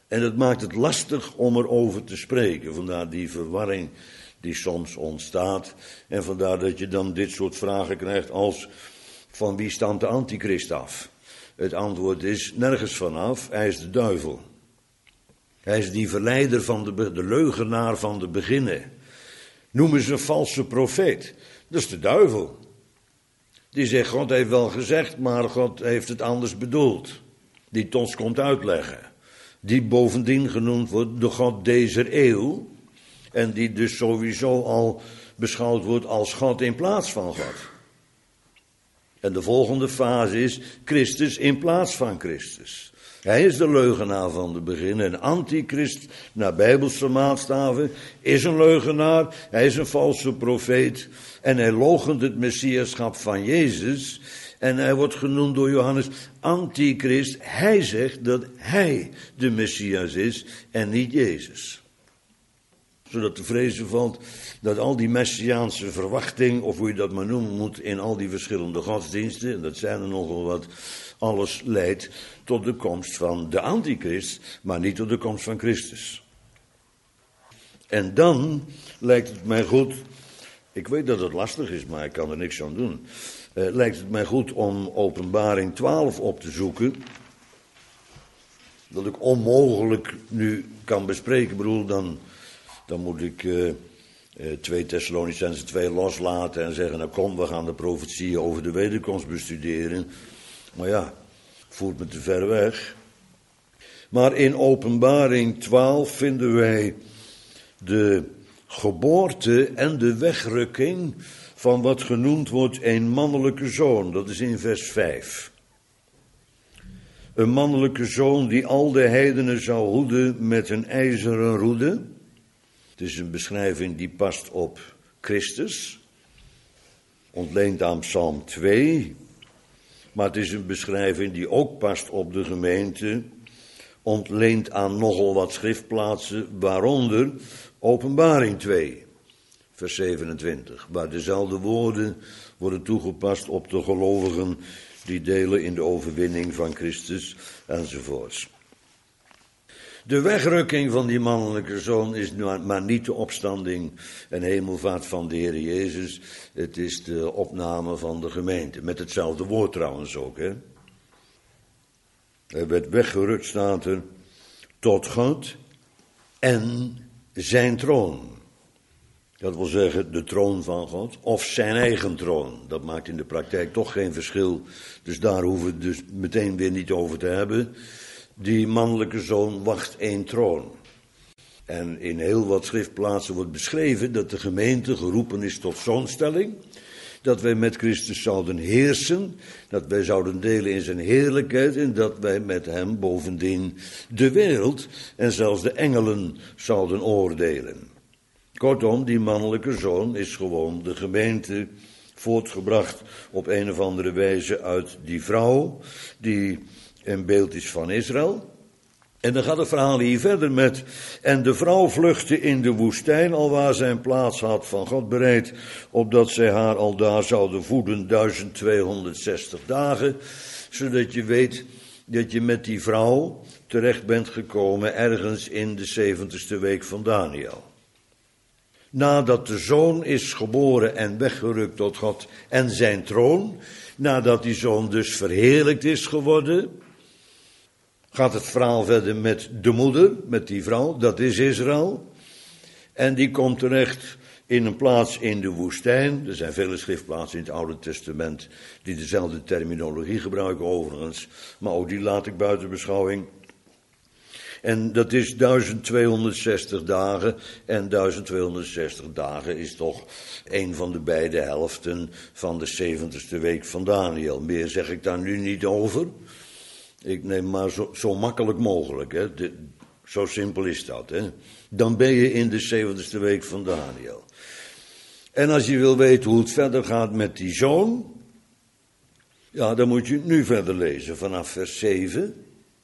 En dat maakt het lastig om erover te spreken. Vandaar die verwarring die soms ontstaat. En vandaar dat je dan dit soort vragen krijgt als: van wie stamt de antichrist af? Het antwoord is: nergens vanaf, hij is de duivel. Hij is die verleider van de leugenaar van de beginnen. Noemen ze een valse profeet. Dat is de duivel. Die zegt: God heeft wel gezegd, maar God heeft het anders bedoeld. Die het ons komt uitleggen. Die bovendien genoemd wordt de God deze eeuw. En die dus sowieso al beschouwd wordt als God in plaats van God. En de volgende fase is Christus in plaats van Christus. Hij is de leugenaar van de begin. En antichrist, naar bijbelse maatstaven, is een leugenaar. Hij is een valse profeet. En hij loochent het messiaschap van Jezus. En hij wordt genoemd door Johannes antichrist. Hij zegt dat hij de Messias is en niet Jezus. Zodat te vrezen valt dat al die messiaanse verwachting, of hoe je dat maar noemen moet, in al die verschillende godsdiensten, en dat zijn er nogal wat, alles leidt tot de komst van de antichrist, maar niet tot de komst van Christus. En dan lijkt het mij goed, ik weet dat het lastig is, maar ik kan er niks aan doen, lijkt het mij goed om Openbaring 12 op te zoeken, dat ik onmogelijk nu kan bespreken. Ik bedoel, dan moet ik 2 Thessalonicenzen 2 loslaten en zeggen: nou kom, we gaan de profetieën over de wederkomst bestuderen. Maar ja, voert me te ver weg. Maar in Openbaring 12 vinden wij de geboorte en de wegrukking van wat genoemd wordt een mannelijke zoon. Dat is in vers 5. Een mannelijke zoon die al de heidenen zou hoeden met een ijzeren roede. Het is een beschrijving die past op Christus, ontleend aan Psalm 2. Maar het is een beschrijving die ook past op de gemeente, ontleend aan nogal wat schriftplaatsen, waaronder Openbaring 2, vers 27, waar dezelfde woorden worden toegepast op de gelovigen die delen in de overwinning van Christus enzovoorts. De wegrukking van die mannelijke zoon is maar niet de opstanding en hemelvaart van de Heer Jezus. Het is de opname van de gemeente. Met hetzelfde woord trouwens ook. Hè? Hij werd weggerukt, staat er, tot God en zijn troon. Dat wil zeggen de troon van God of zijn eigen troon. Dat maakt in de praktijk toch geen verschil. Dus daar hoeven we het dus meteen weer niet over te hebben. Die mannelijke zoon wacht één troon. En in heel wat schriftplaatsen wordt beschreven dat de gemeente geroepen is tot zo'n stelling. Dat wij met Christus zouden heersen. Dat wij zouden delen in zijn heerlijkheid. En dat wij met hem bovendien de wereld en zelfs de engelen zouden oordelen. Kortom, die mannelijke zoon is gewoon de gemeente, voortgebracht op een of andere wijze uit die vrouw die een beeld is van Israël. En dan gaat het verhaal hier verder met: en de vrouw vluchtte in de woestijn, alwaar zij een plaats had van God bereid, opdat zij haar aldaar zouden voeden 1260 dagen, zodat je weet dat je met die vrouw terecht bent gekomen ergens in de 70ste week van Daniel. Nadat de zoon is geboren en weggerukt tot God en zijn troon, nadat die zoon dus verheerlijkt is geworden, gaat het verhaal verder met de moeder, met die vrouw, dat is Israël. En die komt terecht in een plaats in de woestijn. Er zijn vele schriftplaatsen in het Oude Testament die dezelfde terminologie gebruiken overigens, maar ook die laat ik buiten beschouwing. En dat is 1260 dagen. En 1260 dagen is toch een van de beide helften van de 70ste week van Daniel. Meer zeg ik daar nu niet over. Ik neem maar zo makkelijk mogelijk. Hè. Zo simpel is dat. Hè. Dan ben je in de 70ste week van Daniel. En als je wil weten hoe het verder gaat met die zoon, ja, dan moet je nu verder lezen vanaf vers 7.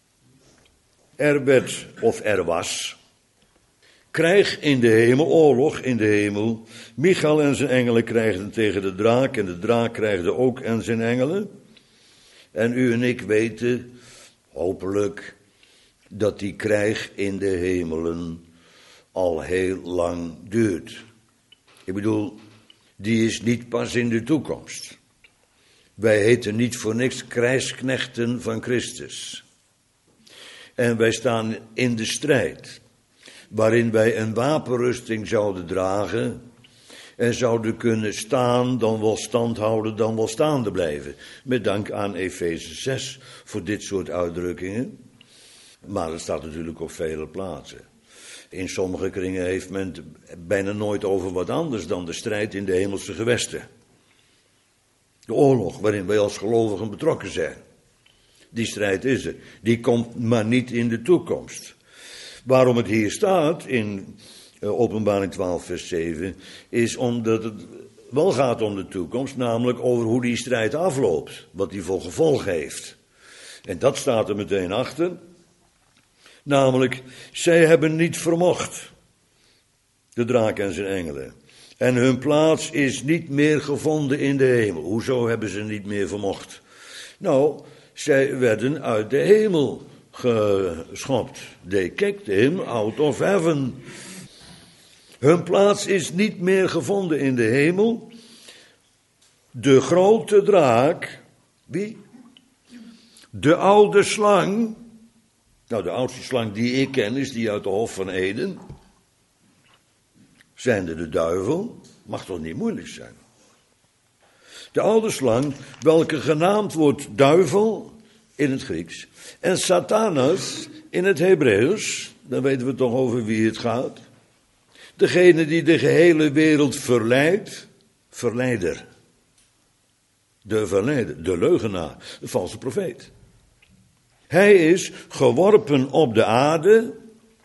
Er werd, of er was, krijg in de hemel, oorlog in de hemel. Michael en zijn engelen krijgden tegen de draak en de draak krijgde ook en zijn engelen. En u en ik weten, hopelijk, dat die krijg in de hemelen al heel lang duurt. Ik bedoel, die is niet pas in de toekomst. Wij heten niet voor niks krijgsknechten van Christus. En wij staan in de strijd, waarin wij een wapenrusting zouden dragen en zouden kunnen staan, dan wel stand houden, dan wel staande blijven. Met dank aan Efeze 6 voor dit soort uitdrukkingen. Maar dat staat natuurlijk op vele plaatsen. In sommige kringen heeft men het bijna nooit over wat anders dan de strijd in de hemelse gewesten. De oorlog waarin wij als gelovigen betrokken zijn. Die strijd is er. Die komt maar niet in de toekomst. Waarom het hier staat in Openbaring 12 vers 7... is omdat het wel gaat om de toekomst. Namelijk over hoe die strijd afloopt. Wat die voor gevolg heeft. En dat staat er meteen achter. Namelijk, zij hebben niet vermocht. De draak en zijn engelen. En hun plaats is niet meer gevonden in de hemel. Hoezo hebben ze niet meer vermocht? Nou, zij werden uit de hemel geschopt. They kicked him out of heaven. Hun plaats is niet meer gevonden in de hemel. De grote draak, wie? De oude slang. Nou, de oudste slang die ik ken is die uit de Hof van Eden. Zijnde de duivel, mag toch niet moeilijk zijn. De oude slang, welke genaamd wordt duivel in het Grieks en Satanas in het Hebreeuws, dan weten we toch over wie het gaat. Degene die de gehele wereld verleidt, verleider. De verleider, de leugenaar, de valse profeet. Hij is geworpen op de aarde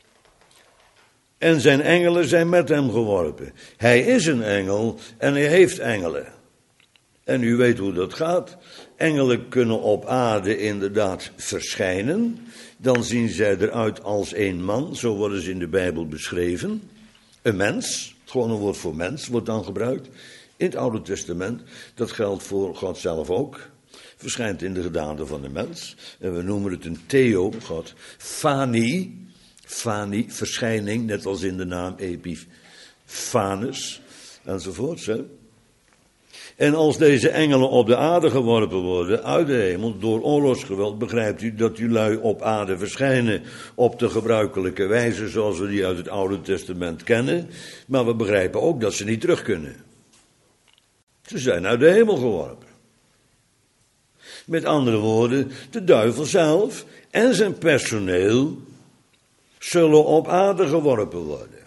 en zijn engelen zijn met hem geworpen. Hij is een engel en hij heeft engelen. En u weet hoe dat gaat. Engelen kunnen op aarde inderdaad verschijnen. Dan zien zij eruit als een man, zo worden ze in de Bijbel beschreven. Een mens, gewoon een woord voor mens, wordt dan gebruikt. In het Oude Testament, dat geldt voor God zelf ook. Verschijnt in de gedaante van de mens. En we noemen het een theo, God. Fani, verschijning, net als in de naam Epiphanes, enzovoorts. Hè. En als deze engelen op de aarde geworpen worden, uit de hemel, door oorlogsgeweld, begrijpt u dat jullie op aarde verschijnen op de gebruikelijke wijze, zoals we die uit het Oude Testament kennen. Maar we begrijpen ook dat ze niet terug kunnen. Ze zijn uit de hemel geworpen. Met andere woorden, de duivel zelf en zijn personeel zullen op aarde geworpen worden.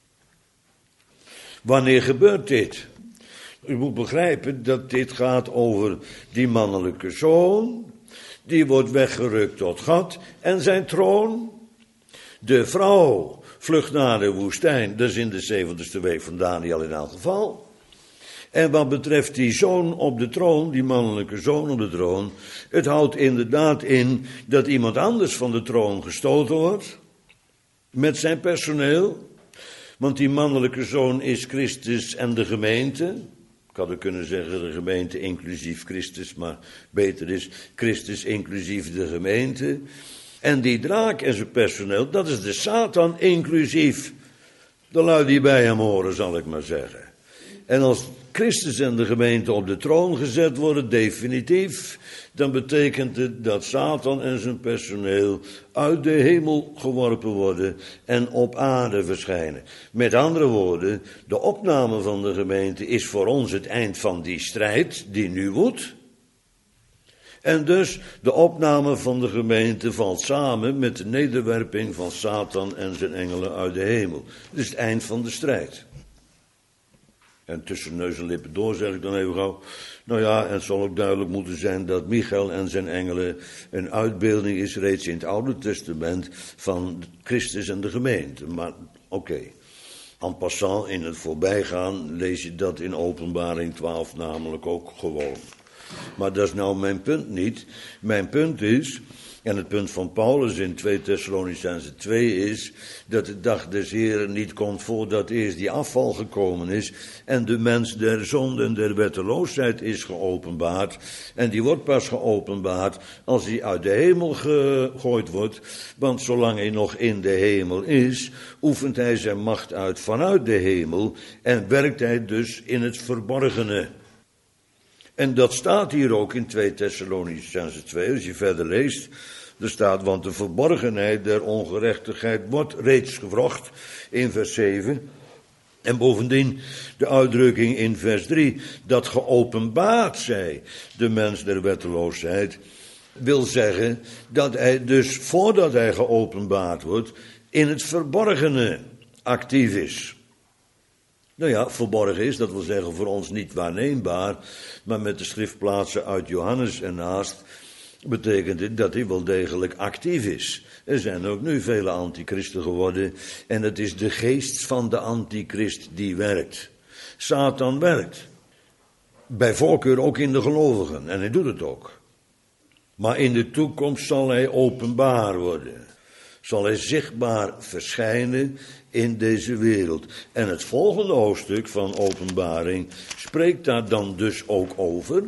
Wanneer gebeurt dit? U moet begrijpen dat dit gaat over die mannelijke zoon. Die wordt weggerukt tot God en zijn troon. De vrouw vlucht naar de woestijn. Dat is in de 70ste week van Daniel in elk geval. En wat betreft die zoon op de troon, die mannelijke zoon op de troon, het houdt inderdaad in dat iemand anders van de troon gestoten wordt, met zijn personeel. Want die mannelijke zoon is Christus en de gemeente. Ik had ook kunnen zeggen de gemeente inclusief Christus, maar beter is Christus inclusief de gemeente. En die draak en zijn personeel, dat is de Satan inclusief de lui die bij hem horen, zal ik maar zeggen. En als Christus en de gemeente op de troon gezet worden, definitief, dan betekent het dat Satan en zijn personeel uit de hemel geworpen worden en op aarde verschijnen. Met andere woorden, de opname van de gemeente is voor ons het eind van die strijd die nu woedt. En dus de opname van de gemeente valt samen met de nederwerping van Satan en zijn engelen uit de hemel. Het is het eind van de strijd. En tussen neus en lippen door zeg ik dan even gauw. Nou ja, en het zal ook duidelijk moeten zijn dat Michael en zijn engelen een uitbeelding is reeds in het Oude Testament van Christus en de gemeente. Maar oké. En passant, in het voorbijgaan, lees je dat in Openbaring 12 namelijk ook gewoon. Maar dat is nou mijn punt niet. Mijn punt is En het punt van Paulus in 2 Thessalonicenzen 2 is dat de dag des Heren niet komt voordat eerst die afval gekomen is en de mens der zonde en der wetteloosheid is geopenbaard. En die wordt pas geopenbaard als hij uit de hemel gegooid wordt, want zolang hij nog in de hemel is, oefent hij zijn macht uit vanuit de hemel en werkt hij dus in het verborgene. En dat staat hier ook in 2 Thessalonicenzen 2, als je verder leest. Er staat, want de verborgenheid der ongerechtigheid wordt reeds gewrocht, in vers 7. En bovendien de uitdrukking in vers 3, dat geopenbaard zij, de mens der wetteloosheid, wil zeggen dat hij dus, voordat hij geopenbaard wordt, in het verborgene actief is. Nou ja, verborgen is, dat wil zeggen voor ons niet waarneembaar, maar met de schriftplaatsen uit Johannes ernaast betekent het dat hij wel degelijk actief is. Er zijn ook nu vele antichristen geworden en het is de geest van de antichrist die werkt. Satan werkt. Bij voorkeur ook in de gelovigen en hij doet het ook. Maar in de toekomst zal hij openbaar worden. Zal hij zichtbaar verschijnen in deze wereld. En het volgende hoofdstuk van Openbaring spreekt daar dan dus ook over.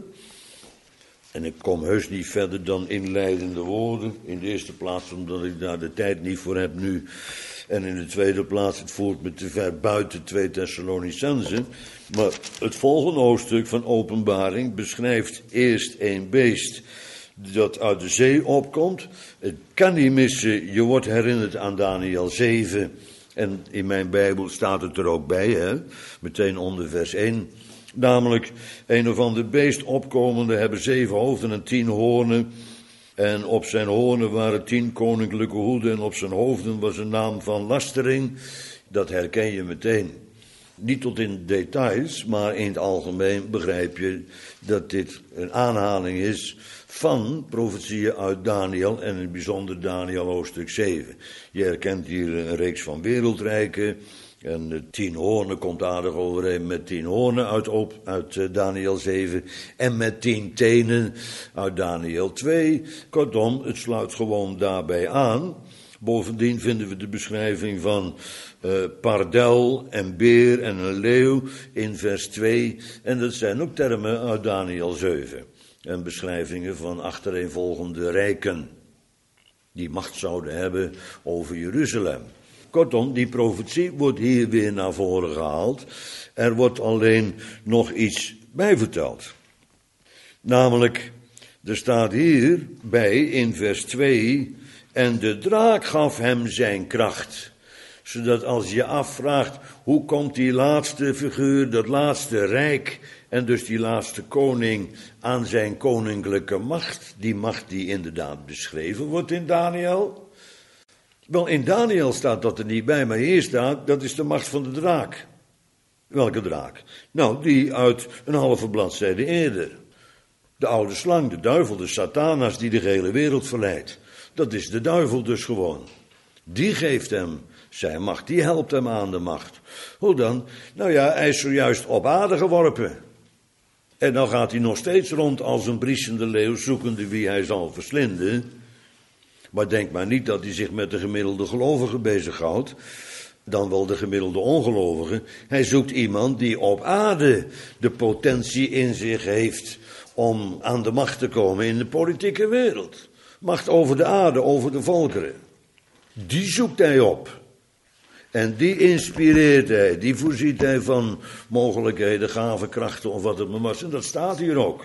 En ik kom heus niet verder dan inleidende woorden. In de eerste plaats omdat ik daar de tijd niet voor heb nu. En in de tweede plaats, het voert me te ver buiten 2 Thessalonicenzen. Maar het volgende hoofdstuk van Openbaring beschrijft eerst een beest dat uit de zee opkomt. Het kan niet missen, je wordt herinnerd aan Daniel 7. En in mijn Bijbel staat het er ook bij, hè? Meteen onder vers 1. Namelijk, een of ander beest opkomende hebben 7 hoofden en 10 hoornen. En op zijn hoornen waren 10 koninklijke hoeden en op zijn hoofden was een naam van lastering. Dat herken je meteen. Niet tot in details, maar in het algemeen begrijp je dat dit een aanhaling is van profetieën uit Daniel en in het bijzonder Daniel hoofdstuk 7. Je herkent hier een reeks van wereldrijken en 10 hoornen komt aardig overeen met 10 hoornen uit Daniel 7 en met 10 tenen uit Daniel 2. Kortom, het sluit gewoon daarbij aan. Bovendien vinden we de beschrijving van pardel en beer en een leeuw in vers 2. En dat zijn ook termen uit Daniel 7. En beschrijvingen van achtereenvolgende rijken. Die macht zouden hebben over Jeruzalem. Kortom, die profetie wordt hier weer naar voren gehaald. Er wordt alleen nog iets bijverteld. Namelijk, er staat hier bij in vers 2... En de draak gaf hem zijn kracht. Zodat als je afvraagt, hoe komt die laatste figuur, dat laatste rijk, en dus die laatste koning, aan zijn koninklijke macht. Die macht die inderdaad beschreven wordt in Daniel. Wel, in Daniel staat dat er niet bij, maar hier staat, dat is de macht van de draak. Welke draak? Nou, die uit een halve bladzijde eerder. De oude slang, de duivel, de Satanas die de hele wereld verleidt. Dat is de duivel dus gewoon. Die geeft hem zijn macht, die helpt hem aan de macht. Hoe dan? Nou ja, hij is zojuist op aarde geworpen. En dan gaat hij nog steeds rond als een briesende leeuw, zoekende wie hij zal verslinden. Maar denk maar niet dat hij zich met de gemiddelde gelovige bezighoudt. Dan wel de gemiddelde ongelovige. Hij zoekt iemand die op aarde de potentie in zich heeft om aan de macht te komen in de politieke wereld. Macht over de aarde, over de volkeren. Die zoekt hij op. En die inspireert hij, die voorziet hij van mogelijkheden, gaven, krachten of wat het maar was. En dat staat hier ook.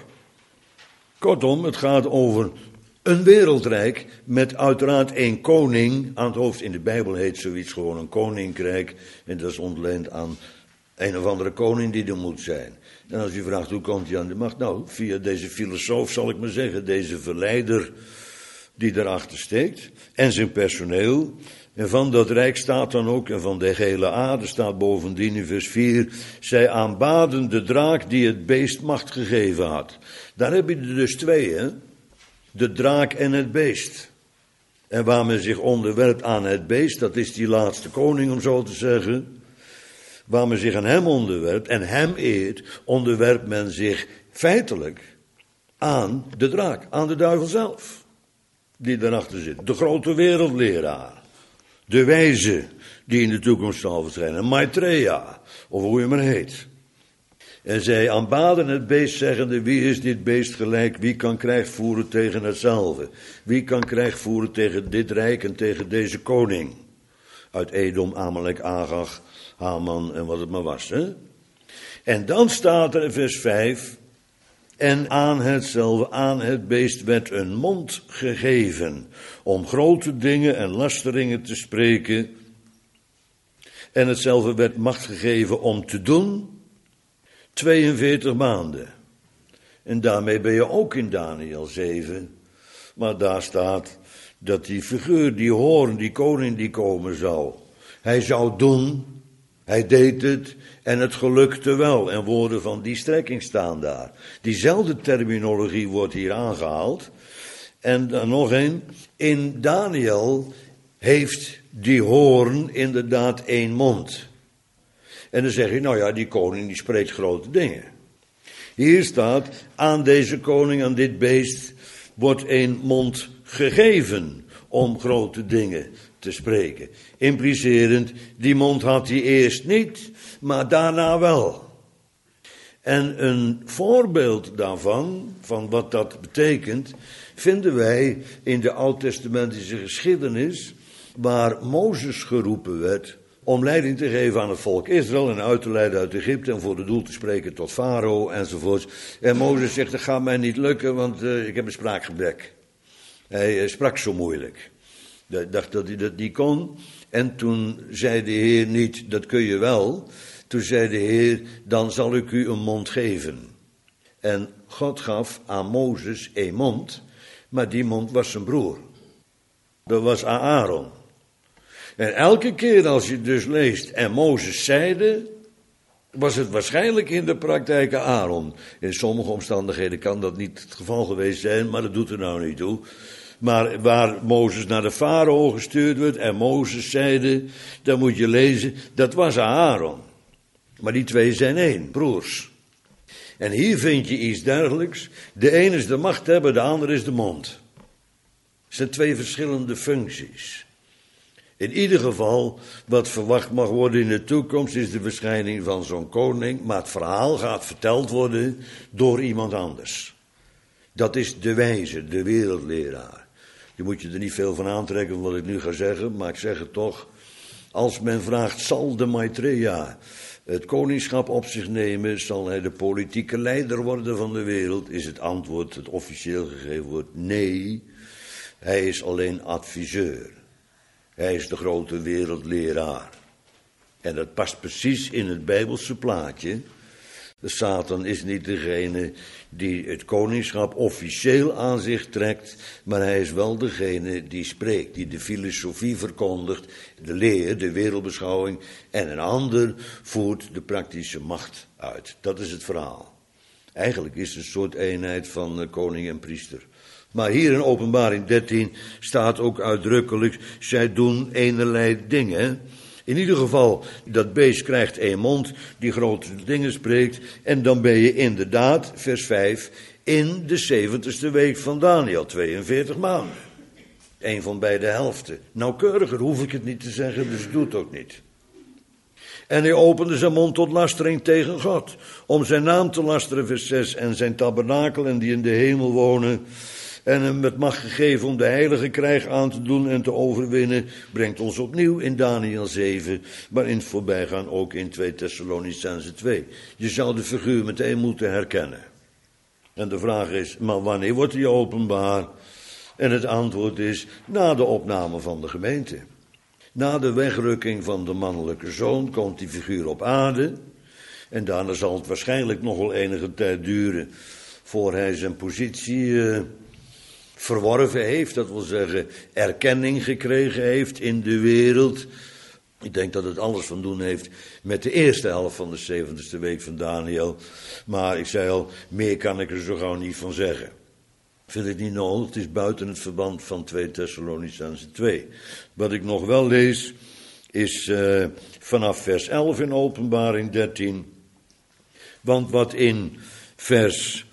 Kortom, het gaat over een wereldrijk met uiteraard één koning aan het hoofd. In de Bijbel heet zoiets gewoon een koninkrijk. En dat is ontleend aan een of andere koning die er moet zijn. En als u vraagt hoe komt hij aan de macht? Nou, via deze filosoof zal ik maar zeggen, deze verleider die erachter steekt, en zijn personeel. En van dat rijk staat dan ook, en van de hele aarde staat bovendien in vers 4, zij aanbaden de draak die het beest macht gegeven had. Daar heb je er dus 2, hè? De draak en het beest. En waar men zich onderwerpt aan het beest, dat is die laatste koning om zo te zeggen. Waar men zich aan hem onderwerpt en hem eert, onderwerpt men zich feitelijk aan de draak, aan de duivel zelf. die daarachter zit. De grote wereldleraar. De wijze die in de toekomst zal verschijnen. Maitreya, of hoe je maar heet. En zij aanbaden het beest, zeggende: wie is dit beest gelijk? Wie kan krijg voeren tegen hetzelfde? Wie kan krijg voeren tegen dit rijk en tegen deze koning? Uit Edom, Amalek, Agag, Haman en wat het maar was. Hè? En dan staat er in vers 5... en aan hetzelfde, aan het beest werd een mond gegeven, om grote dingen en lasteringen te spreken. En hetzelfde werd macht gegeven om te doen 42 maanden. En daarmee ben je ook in Daniel 7. Maar daar staat dat die figuur, die hoorn, die koning die komen zou. Hij zou doen, hij deed het en het gelukte wel. En woorden van die strekking staan daar. Diezelfde terminologie wordt hier aangehaald. En dan nog een, in Daniel heeft die hoorn inderdaad één mond. En dan zeg je, nou ja, die koning die spreekt grote dingen. Hier staat, aan deze koning, aan dit beest, wordt één mond gegeven om grote dingen te spreken. Implicerend, die mond had hij eerst niet, maar daarna wel. En een voorbeeld daarvan, van wat dat betekent, vinden wij in de oud-testamentische geschiedenis, waar Mozes geroepen werd om leiding te geven aan het volk Israël en uit te leiden uit Egypte en voor de doel te spreken tot Farao enzovoorts. En Mozes zegt, dat gaat mij niet lukken, want ik heb een spraakgebrek. Hij sprak zo moeilijk. Hij dacht dat hij dat niet kon. En toen zei de Heer niet, dat kun je wel. Toen zei de Heer, dan zal ik u een mond geven. En God gaf aan Mozes een mond, maar die mond was zijn broer. Dat was Aaron. En elke keer als je dus leest, en Mozes zeide, was het waarschijnlijk in de praktijk Aaron. In sommige omstandigheden kan dat niet het geval geweest zijn, maar dat doet er nou niet toe. Maar waar Mozes naar de farao gestuurd werd en Mozes zeide, dan moet je lezen, dat was Aaron. Maar die twee zijn één, broers. En hier vind je iets dergelijks. De een is de machthebber, de ander is de mond. Het zijn twee verschillende functies. In ieder geval, wat verwacht mag worden in de toekomst, is de verschijning van zo'n koning. Maar het verhaal gaat verteld worden door iemand anders. Dat is de wijze, de wereldleraar. Je moet je er niet veel van aantrekken wat ik nu ga zeggen, maar ik zeg het toch. Als men vraagt, zal de Maitreya het koningschap op zich nemen, zal hij de politieke leider worden van de wereld, is het antwoord, het officieel gegeven wordt, nee. Hij is alleen adviseur. Hij is de grote wereldleraar. En dat past precies in het Bijbelse plaatje. De Satan is niet degene die het koningschap officieel aan zich trekt, maar hij is wel degene die spreekt, die de filosofie verkondigt, de leer, de wereldbeschouwing, en een ander voert de praktische macht uit. Dat is het verhaal. Eigenlijk is het een soort eenheid van koning en priester. Maar hier in Openbaring 13 staat ook uitdrukkelijk, zij doen enerlei dingen. In ieder geval, dat beest krijgt één mond die grote dingen spreekt. En dan ben je inderdaad, vers 5, in de 70ste week van Daniel, 42 maanden. Eén van beide helften. Nauwkeuriger hoef ik het niet te zeggen, dus doe het ook niet. En hij opende zijn mond tot lastering tegen God. Om zijn naam te lasteren, vers 6, en zijn tabernakel en die in de hemel wonen. En hem met macht gegeven om de heilige krijg aan te doen en te overwinnen, brengt ons opnieuw in Daniel 7, maar in het voorbijgaan ook in 2 Thessalonicenzen 2. Je zou de figuur meteen moeten herkennen. En de vraag is, maar wanneer wordt hij openbaar? En het antwoord is, na de opname van de gemeente. Na de wegrukking van de mannelijke zoon komt die figuur op aarde. En daarna zal het waarschijnlijk nog wel enige tijd duren voor hij zijn positie verworven heeft, dat wil zeggen erkenning gekregen heeft in de wereld. Ik denk dat het alles van doen heeft met de eerste helft van de 70ste week van Daniel. Maar ik zei al, meer kan ik er zo gauw niet van zeggen. Ik vind het niet nodig, het is buiten het verband van 2 Thessalonicenzen 2. Wat ik nog wel lees is vanaf vers 11 in Openbaring 13. Want wat in vers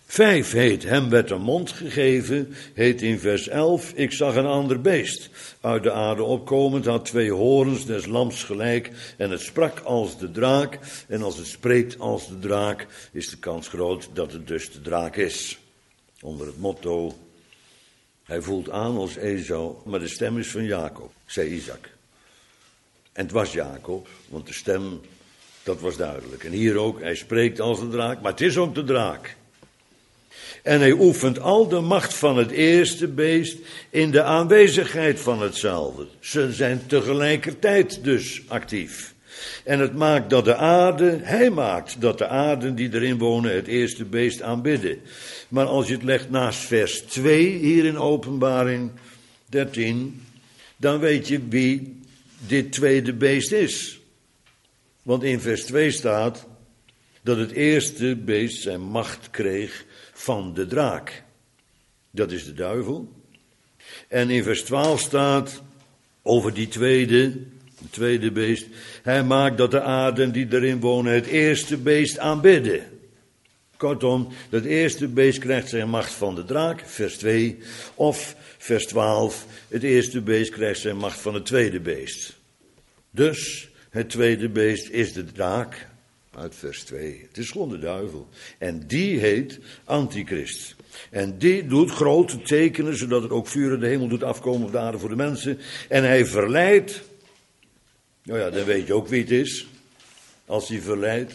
5 heet, hem werd een mond gegeven, heet in vers 11, ik zag een ander beest. Uit de aarde opkomend had 2 horens des lams gelijk en het sprak als de draak. En als het spreekt als de draak, is de kans groot dat het dus de draak is. Onder het motto, hij voelt aan als Esau, maar de stem is van Jacob, zei Isaac. En het was Jacob, want de stem, dat was duidelijk. En hier ook, hij spreekt als de draak, maar het is ook de draak. En hij oefent al de macht van het eerste beest in de aanwezigheid van hetzelfde. Ze zijn tegelijkertijd dus actief. En het maakt dat de aarde, hij maakt dat de aarden die erin wonen het eerste beest aanbidden. Maar als je het legt naast vers 2 hier in Openbaring 13, dan weet je wie dit tweede beest is. Want in vers 2 staat dat het eerste beest zijn macht kreeg van de draak. Dat is de duivel. En in vers 12 staat over die tweede beest. Hij maakt dat de aarden die erin wonen het eerste beest aanbidden. Kortom, dat eerste beest krijgt zijn macht van de draak, vers 2. Of vers 12, het eerste beest krijgt zijn macht van het tweede beest. Dus het tweede beest is de draak. Uit vers 2. Het is gewoon de duivel. En die heet Antichrist. En die doet grote tekenen, zodat het ook vuur in de hemel doet afkomen op de aarde voor de mensen. En hij verleidt. Nou ja, dan weet je ook wie het is. Als hij verleidt.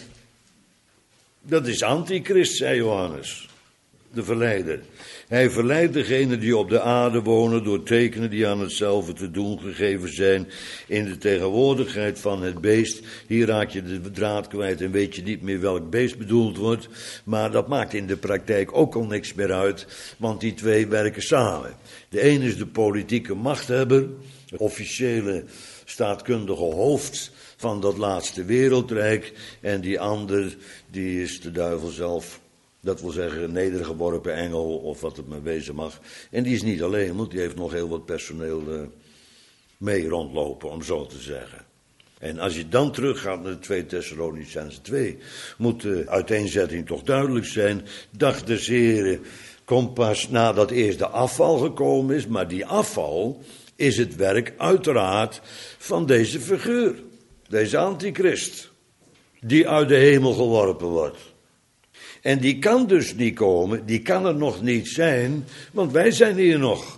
Dat is Antichrist, zei Johannes. De verleider. Hij verleidt degenen die op de aarde wonen door tekenen die aan hetzelfde te doen gegeven zijn in de tegenwoordigheid van het beest. Hier raak je de draad kwijt en weet je niet meer welk beest bedoeld wordt. Maar dat maakt in de praktijk ook al niks meer uit, want die twee werken samen. De een is de politieke machthebber, het officiële staatkundige hoofd van dat laatste wereldrijk. En die ander, die is de duivel zelf. Dat wil zeggen een nedergeworpen engel of wat het maar wezen mag. En die is niet alleen, want die heeft nog heel wat personeel mee rondlopen, om zo te zeggen. En als je dan teruggaat naar de 2 Thessalonicenzen 2, moet de uiteenzetting toch duidelijk zijn. Dag des Heren komt pas nadat eerst de afval gekomen is, maar die afval is het werk uiteraard van deze figuur, deze Antichrist, die uit de hemel geworpen wordt. En die kan dus niet komen, die kan er nog niet zijn, want wij zijn hier nog.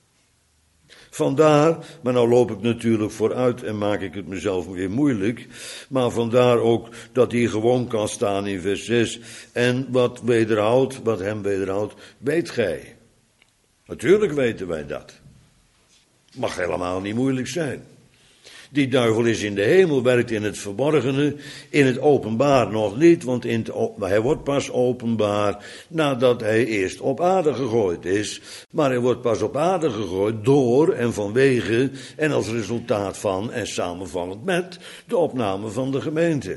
Vandaar, maar nou loop ik natuurlijk vooruit en maak ik het mezelf weer moeilijk, maar vandaar ook dat hij gewoon kan staan in vers 6. En wat hem wederhoudt, weet gij. Natuurlijk weten wij dat. Mag helemaal niet moeilijk zijn. Die duivel is in de hemel, werkt in het verborgene, in het openbaar nog niet, want hij wordt pas openbaar nadat hij eerst op aarde gegooid is. Maar hij wordt pas op aarde gegooid door en vanwege en als resultaat van en samenvallend met de opname van de gemeente.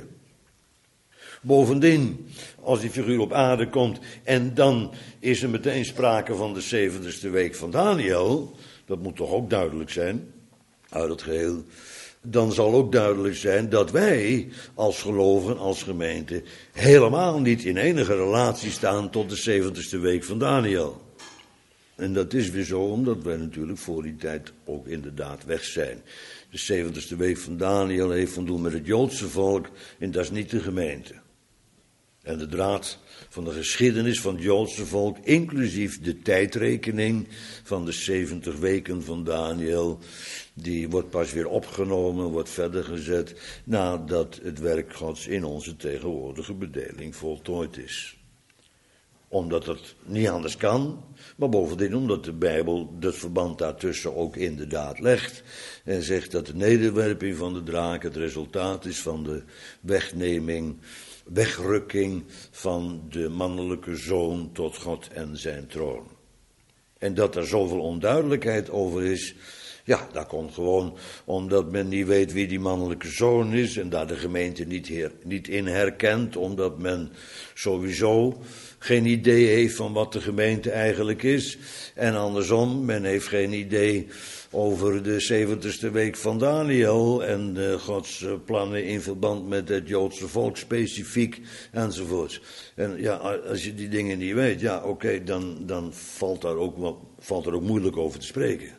Bovendien, als die figuur op aarde komt en dan is er meteen sprake van de 70ste week van Daniel, dat moet toch ook duidelijk zijn uit het geheel. Dan zal ook duidelijk zijn dat wij als gelovigen, als gemeente, helemaal niet in enige relatie staan tot de 70ste week van Daniel. En dat is weer zo, omdat wij natuurlijk voor die tijd ook inderdaad weg zijn. De 70ste week van Daniel heeft van doen met het Joodse volk en dat is niet de gemeente. En de draad van de geschiedenis van het Joodse volk, inclusief de tijdrekening van de 70 weken van Daniel, die wordt pas weer opgenomen, wordt verder gezet, nadat het werk Gods in onze tegenwoordige bedeling voltooid is. Omdat het niet anders kan, maar bovendien omdat de Bijbel het verband daartussen ook inderdaad legt. En zegt dat de nederwerping van de draak het resultaat is van de wegrukking van de mannelijke zoon tot God en zijn troon. En dat er zoveel onduidelijkheid over is, Ja, dat komt gewoon omdat men niet weet wie die mannelijke zoon is en daar de gemeente niet in herkent, omdat men sowieso geen idee heeft van wat de gemeente eigenlijk is. En andersom, men heeft geen idee over de 70ste week van Daniel en Gods plannen in verband met het Joodse volk specifiek enzovoort. En ja, als je die dingen niet weet, ja oké, dan valt er ook moeilijk over te spreken.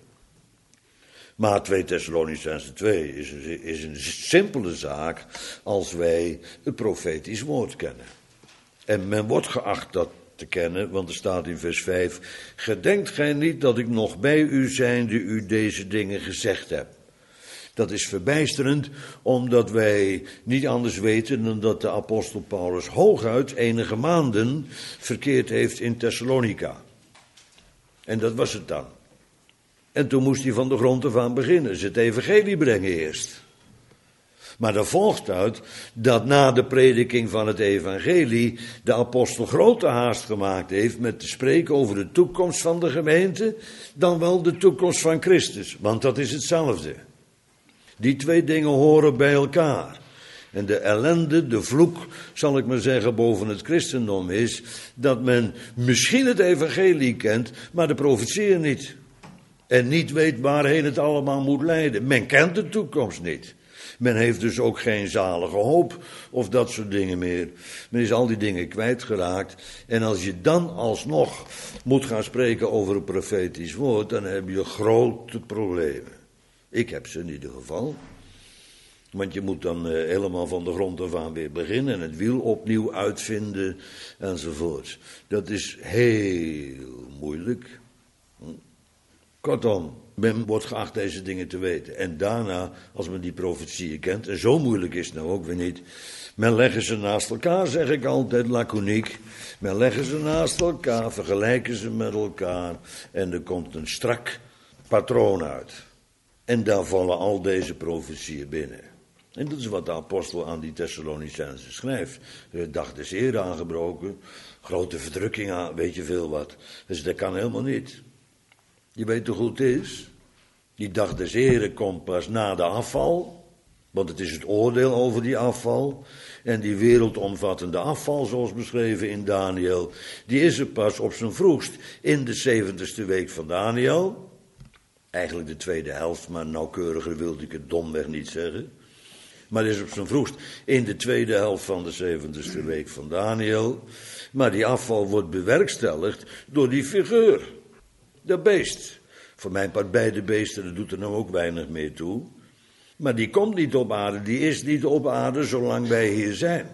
Maar 2 Thessalonicenzen 2 is een simpele zaak als wij het profetisch woord kennen. En men wordt geacht dat te kennen, want er staat in vers 5... Gedenkt gij niet dat ik nog bij u zijnde u deze dingen gezegd heb. Dat is verbijsterend, omdat wij niet anders weten dan dat de apostel Paulus hooguit enige maanden verkeerd heeft in Thessalonica. En dat was het dan. En toen moest hij van de grond af aan beginnen, ze het evangelie brengen eerst. Maar er volgt uit dat na de prediking van het evangelie de apostel grote haast gemaakt heeft met te spreken over de toekomst van de gemeente, dan wel de toekomst van Christus, want dat is hetzelfde. Die twee dingen horen bij elkaar. En de ellende, de vloek, zal ik maar zeggen, boven het christendom is dat men misschien het evangelie kent, maar de profetieën niet. En niet weet waarheen het allemaal moet leiden. Men kent de toekomst niet. Men heeft dus ook geen zalige hoop of dat soort dingen meer. Men is al die dingen kwijtgeraakt. En als je dan alsnog moet gaan spreken over een profetisch woord, dan heb je grote problemen. Ik heb ze in ieder geval. Want je moet dan helemaal van de grond af aan weer beginnen en het wiel opnieuw uitvinden enzovoort. Dat is heel moeilijk. Kortom, men wordt geacht deze dingen te weten. En daarna, als men die profetieën kent, en zo moeilijk is het nou ook weer niet, men leggen ze naast elkaar, zeg ik altijd laconiek. Men leggen ze naast elkaar, vergelijken ze met elkaar en er komt een strak patroon uit. En daar vallen al deze profetieën binnen. En dat is wat de apostel aan die Thessalonicenzen schrijft. De dag des Heren aangebroken, grote verdrukking aan, weet je veel wat. Dus dat kan helemaal niet. Je weet toch hoe het is? Die dag des Heren komt pas na de afval, want het is het oordeel over die afval. En die wereldomvattende afval, zoals beschreven in Daniel, die is er pas op zijn vroegst in de 70ste week van Daniel. Eigenlijk de tweede helft, maar nauwkeuriger wilde ik het domweg niet zeggen. Maar is op zijn vroegst in de tweede helft van de 70ste week van Daniel. Maar die afval wordt bewerkstelligd door die figuur. Dat beest. Voor mijn part beide beesten, dat doet er nou ook weinig meer toe. Maar die komt niet op aarde, die is niet op aarde zolang wij hier zijn.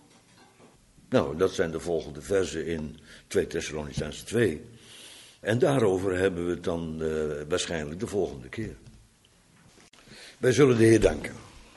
Nou, dat zijn de volgende versen in 2 Thessalonicenzen 2. En daarover hebben we het dan waarschijnlijk de volgende keer. Wij zullen de Heer danken.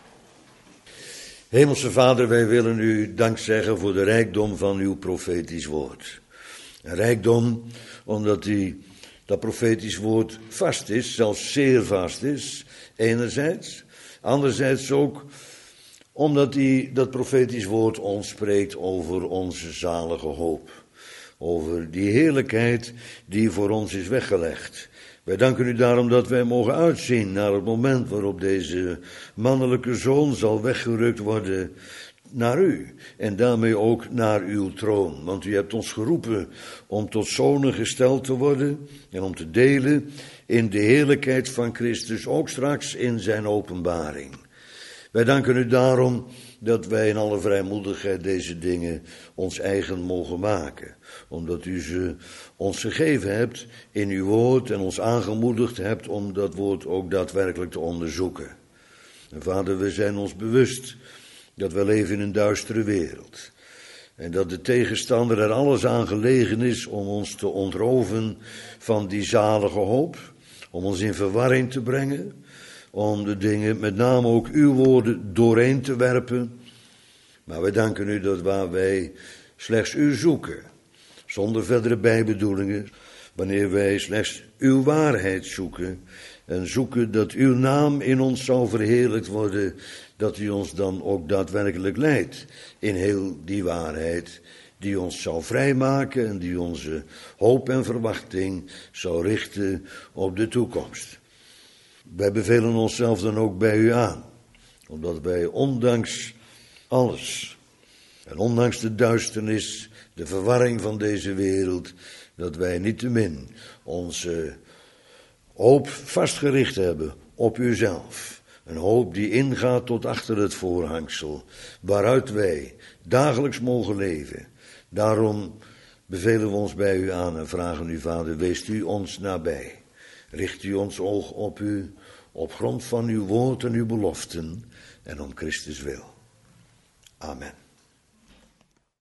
Hemelse Vader, wij willen u dank zeggen voor de rijkdom van uw profetisch woord. Een rijkdom omdat dat profetisch woord vast is, zelfs zeer vast is, enerzijds. Anderzijds ook omdat dat profetisch woord ons spreekt over onze zalige hoop. Over die heerlijkheid die voor ons is weggelegd. Wij danken u daarom dat wij mogen uitzien naar het moment waarop deze mannelijke zoon zal weggerukt worden naar u. En daarmee ook naar uw troon. Want u hebt ons geroepen om tot zonen gesteld te worden en om te delen in de heerlijkheid van Christus, ook straks in zijn openbaring. Wij danken u daarom dat wij in alle vrijmoedigheid deze dingen ons eigen mogen maken. Omdat u ze ons gegeven hebt in uw woord en ons aangemoedigd hebt om dat woord ook daadwerkelijk te onderzoeken. En Vader, we zijn ons bewust dat we leven in een duistere wereld. En dat de tegenstander er alles aan gelegen is om ons te ontroven van die zalige hoop. Om ons in verwarring te brengen. Om de dingen, met name ook uw woorden, doorheen te werpen. Maar wij danken u dat waar wij slechts u zoeken, zonder verdere bijbedoelingen, wanneer wij slechts uw waarheid zoeken en zoeken dat uw naam in ons zal verheerlijkt worden, dat u ons dan ook daadwerkelijk leidt in heel die waarheid die ons zal vrijmaken en die onze hoop en verwachting zal richten op de toekomst. Wij bevelen onszelf dan ook bij u aan, omdat wij ondanks alles en ondanks de duisternis, de verwarring van deze wereld, dat wij niettemin onze hoop vastgericht hebben op uzelf. Een hoop die ingaat tot achter het voorhangsel, waaruit wij dagelijks mogen leven. Daarom bevelen we ons bij u aan en vragen u, Vader, weest u ons nabij. Richt u ons oog op u, op grond van uw woord en uw beloften en om Christus wil. Amen.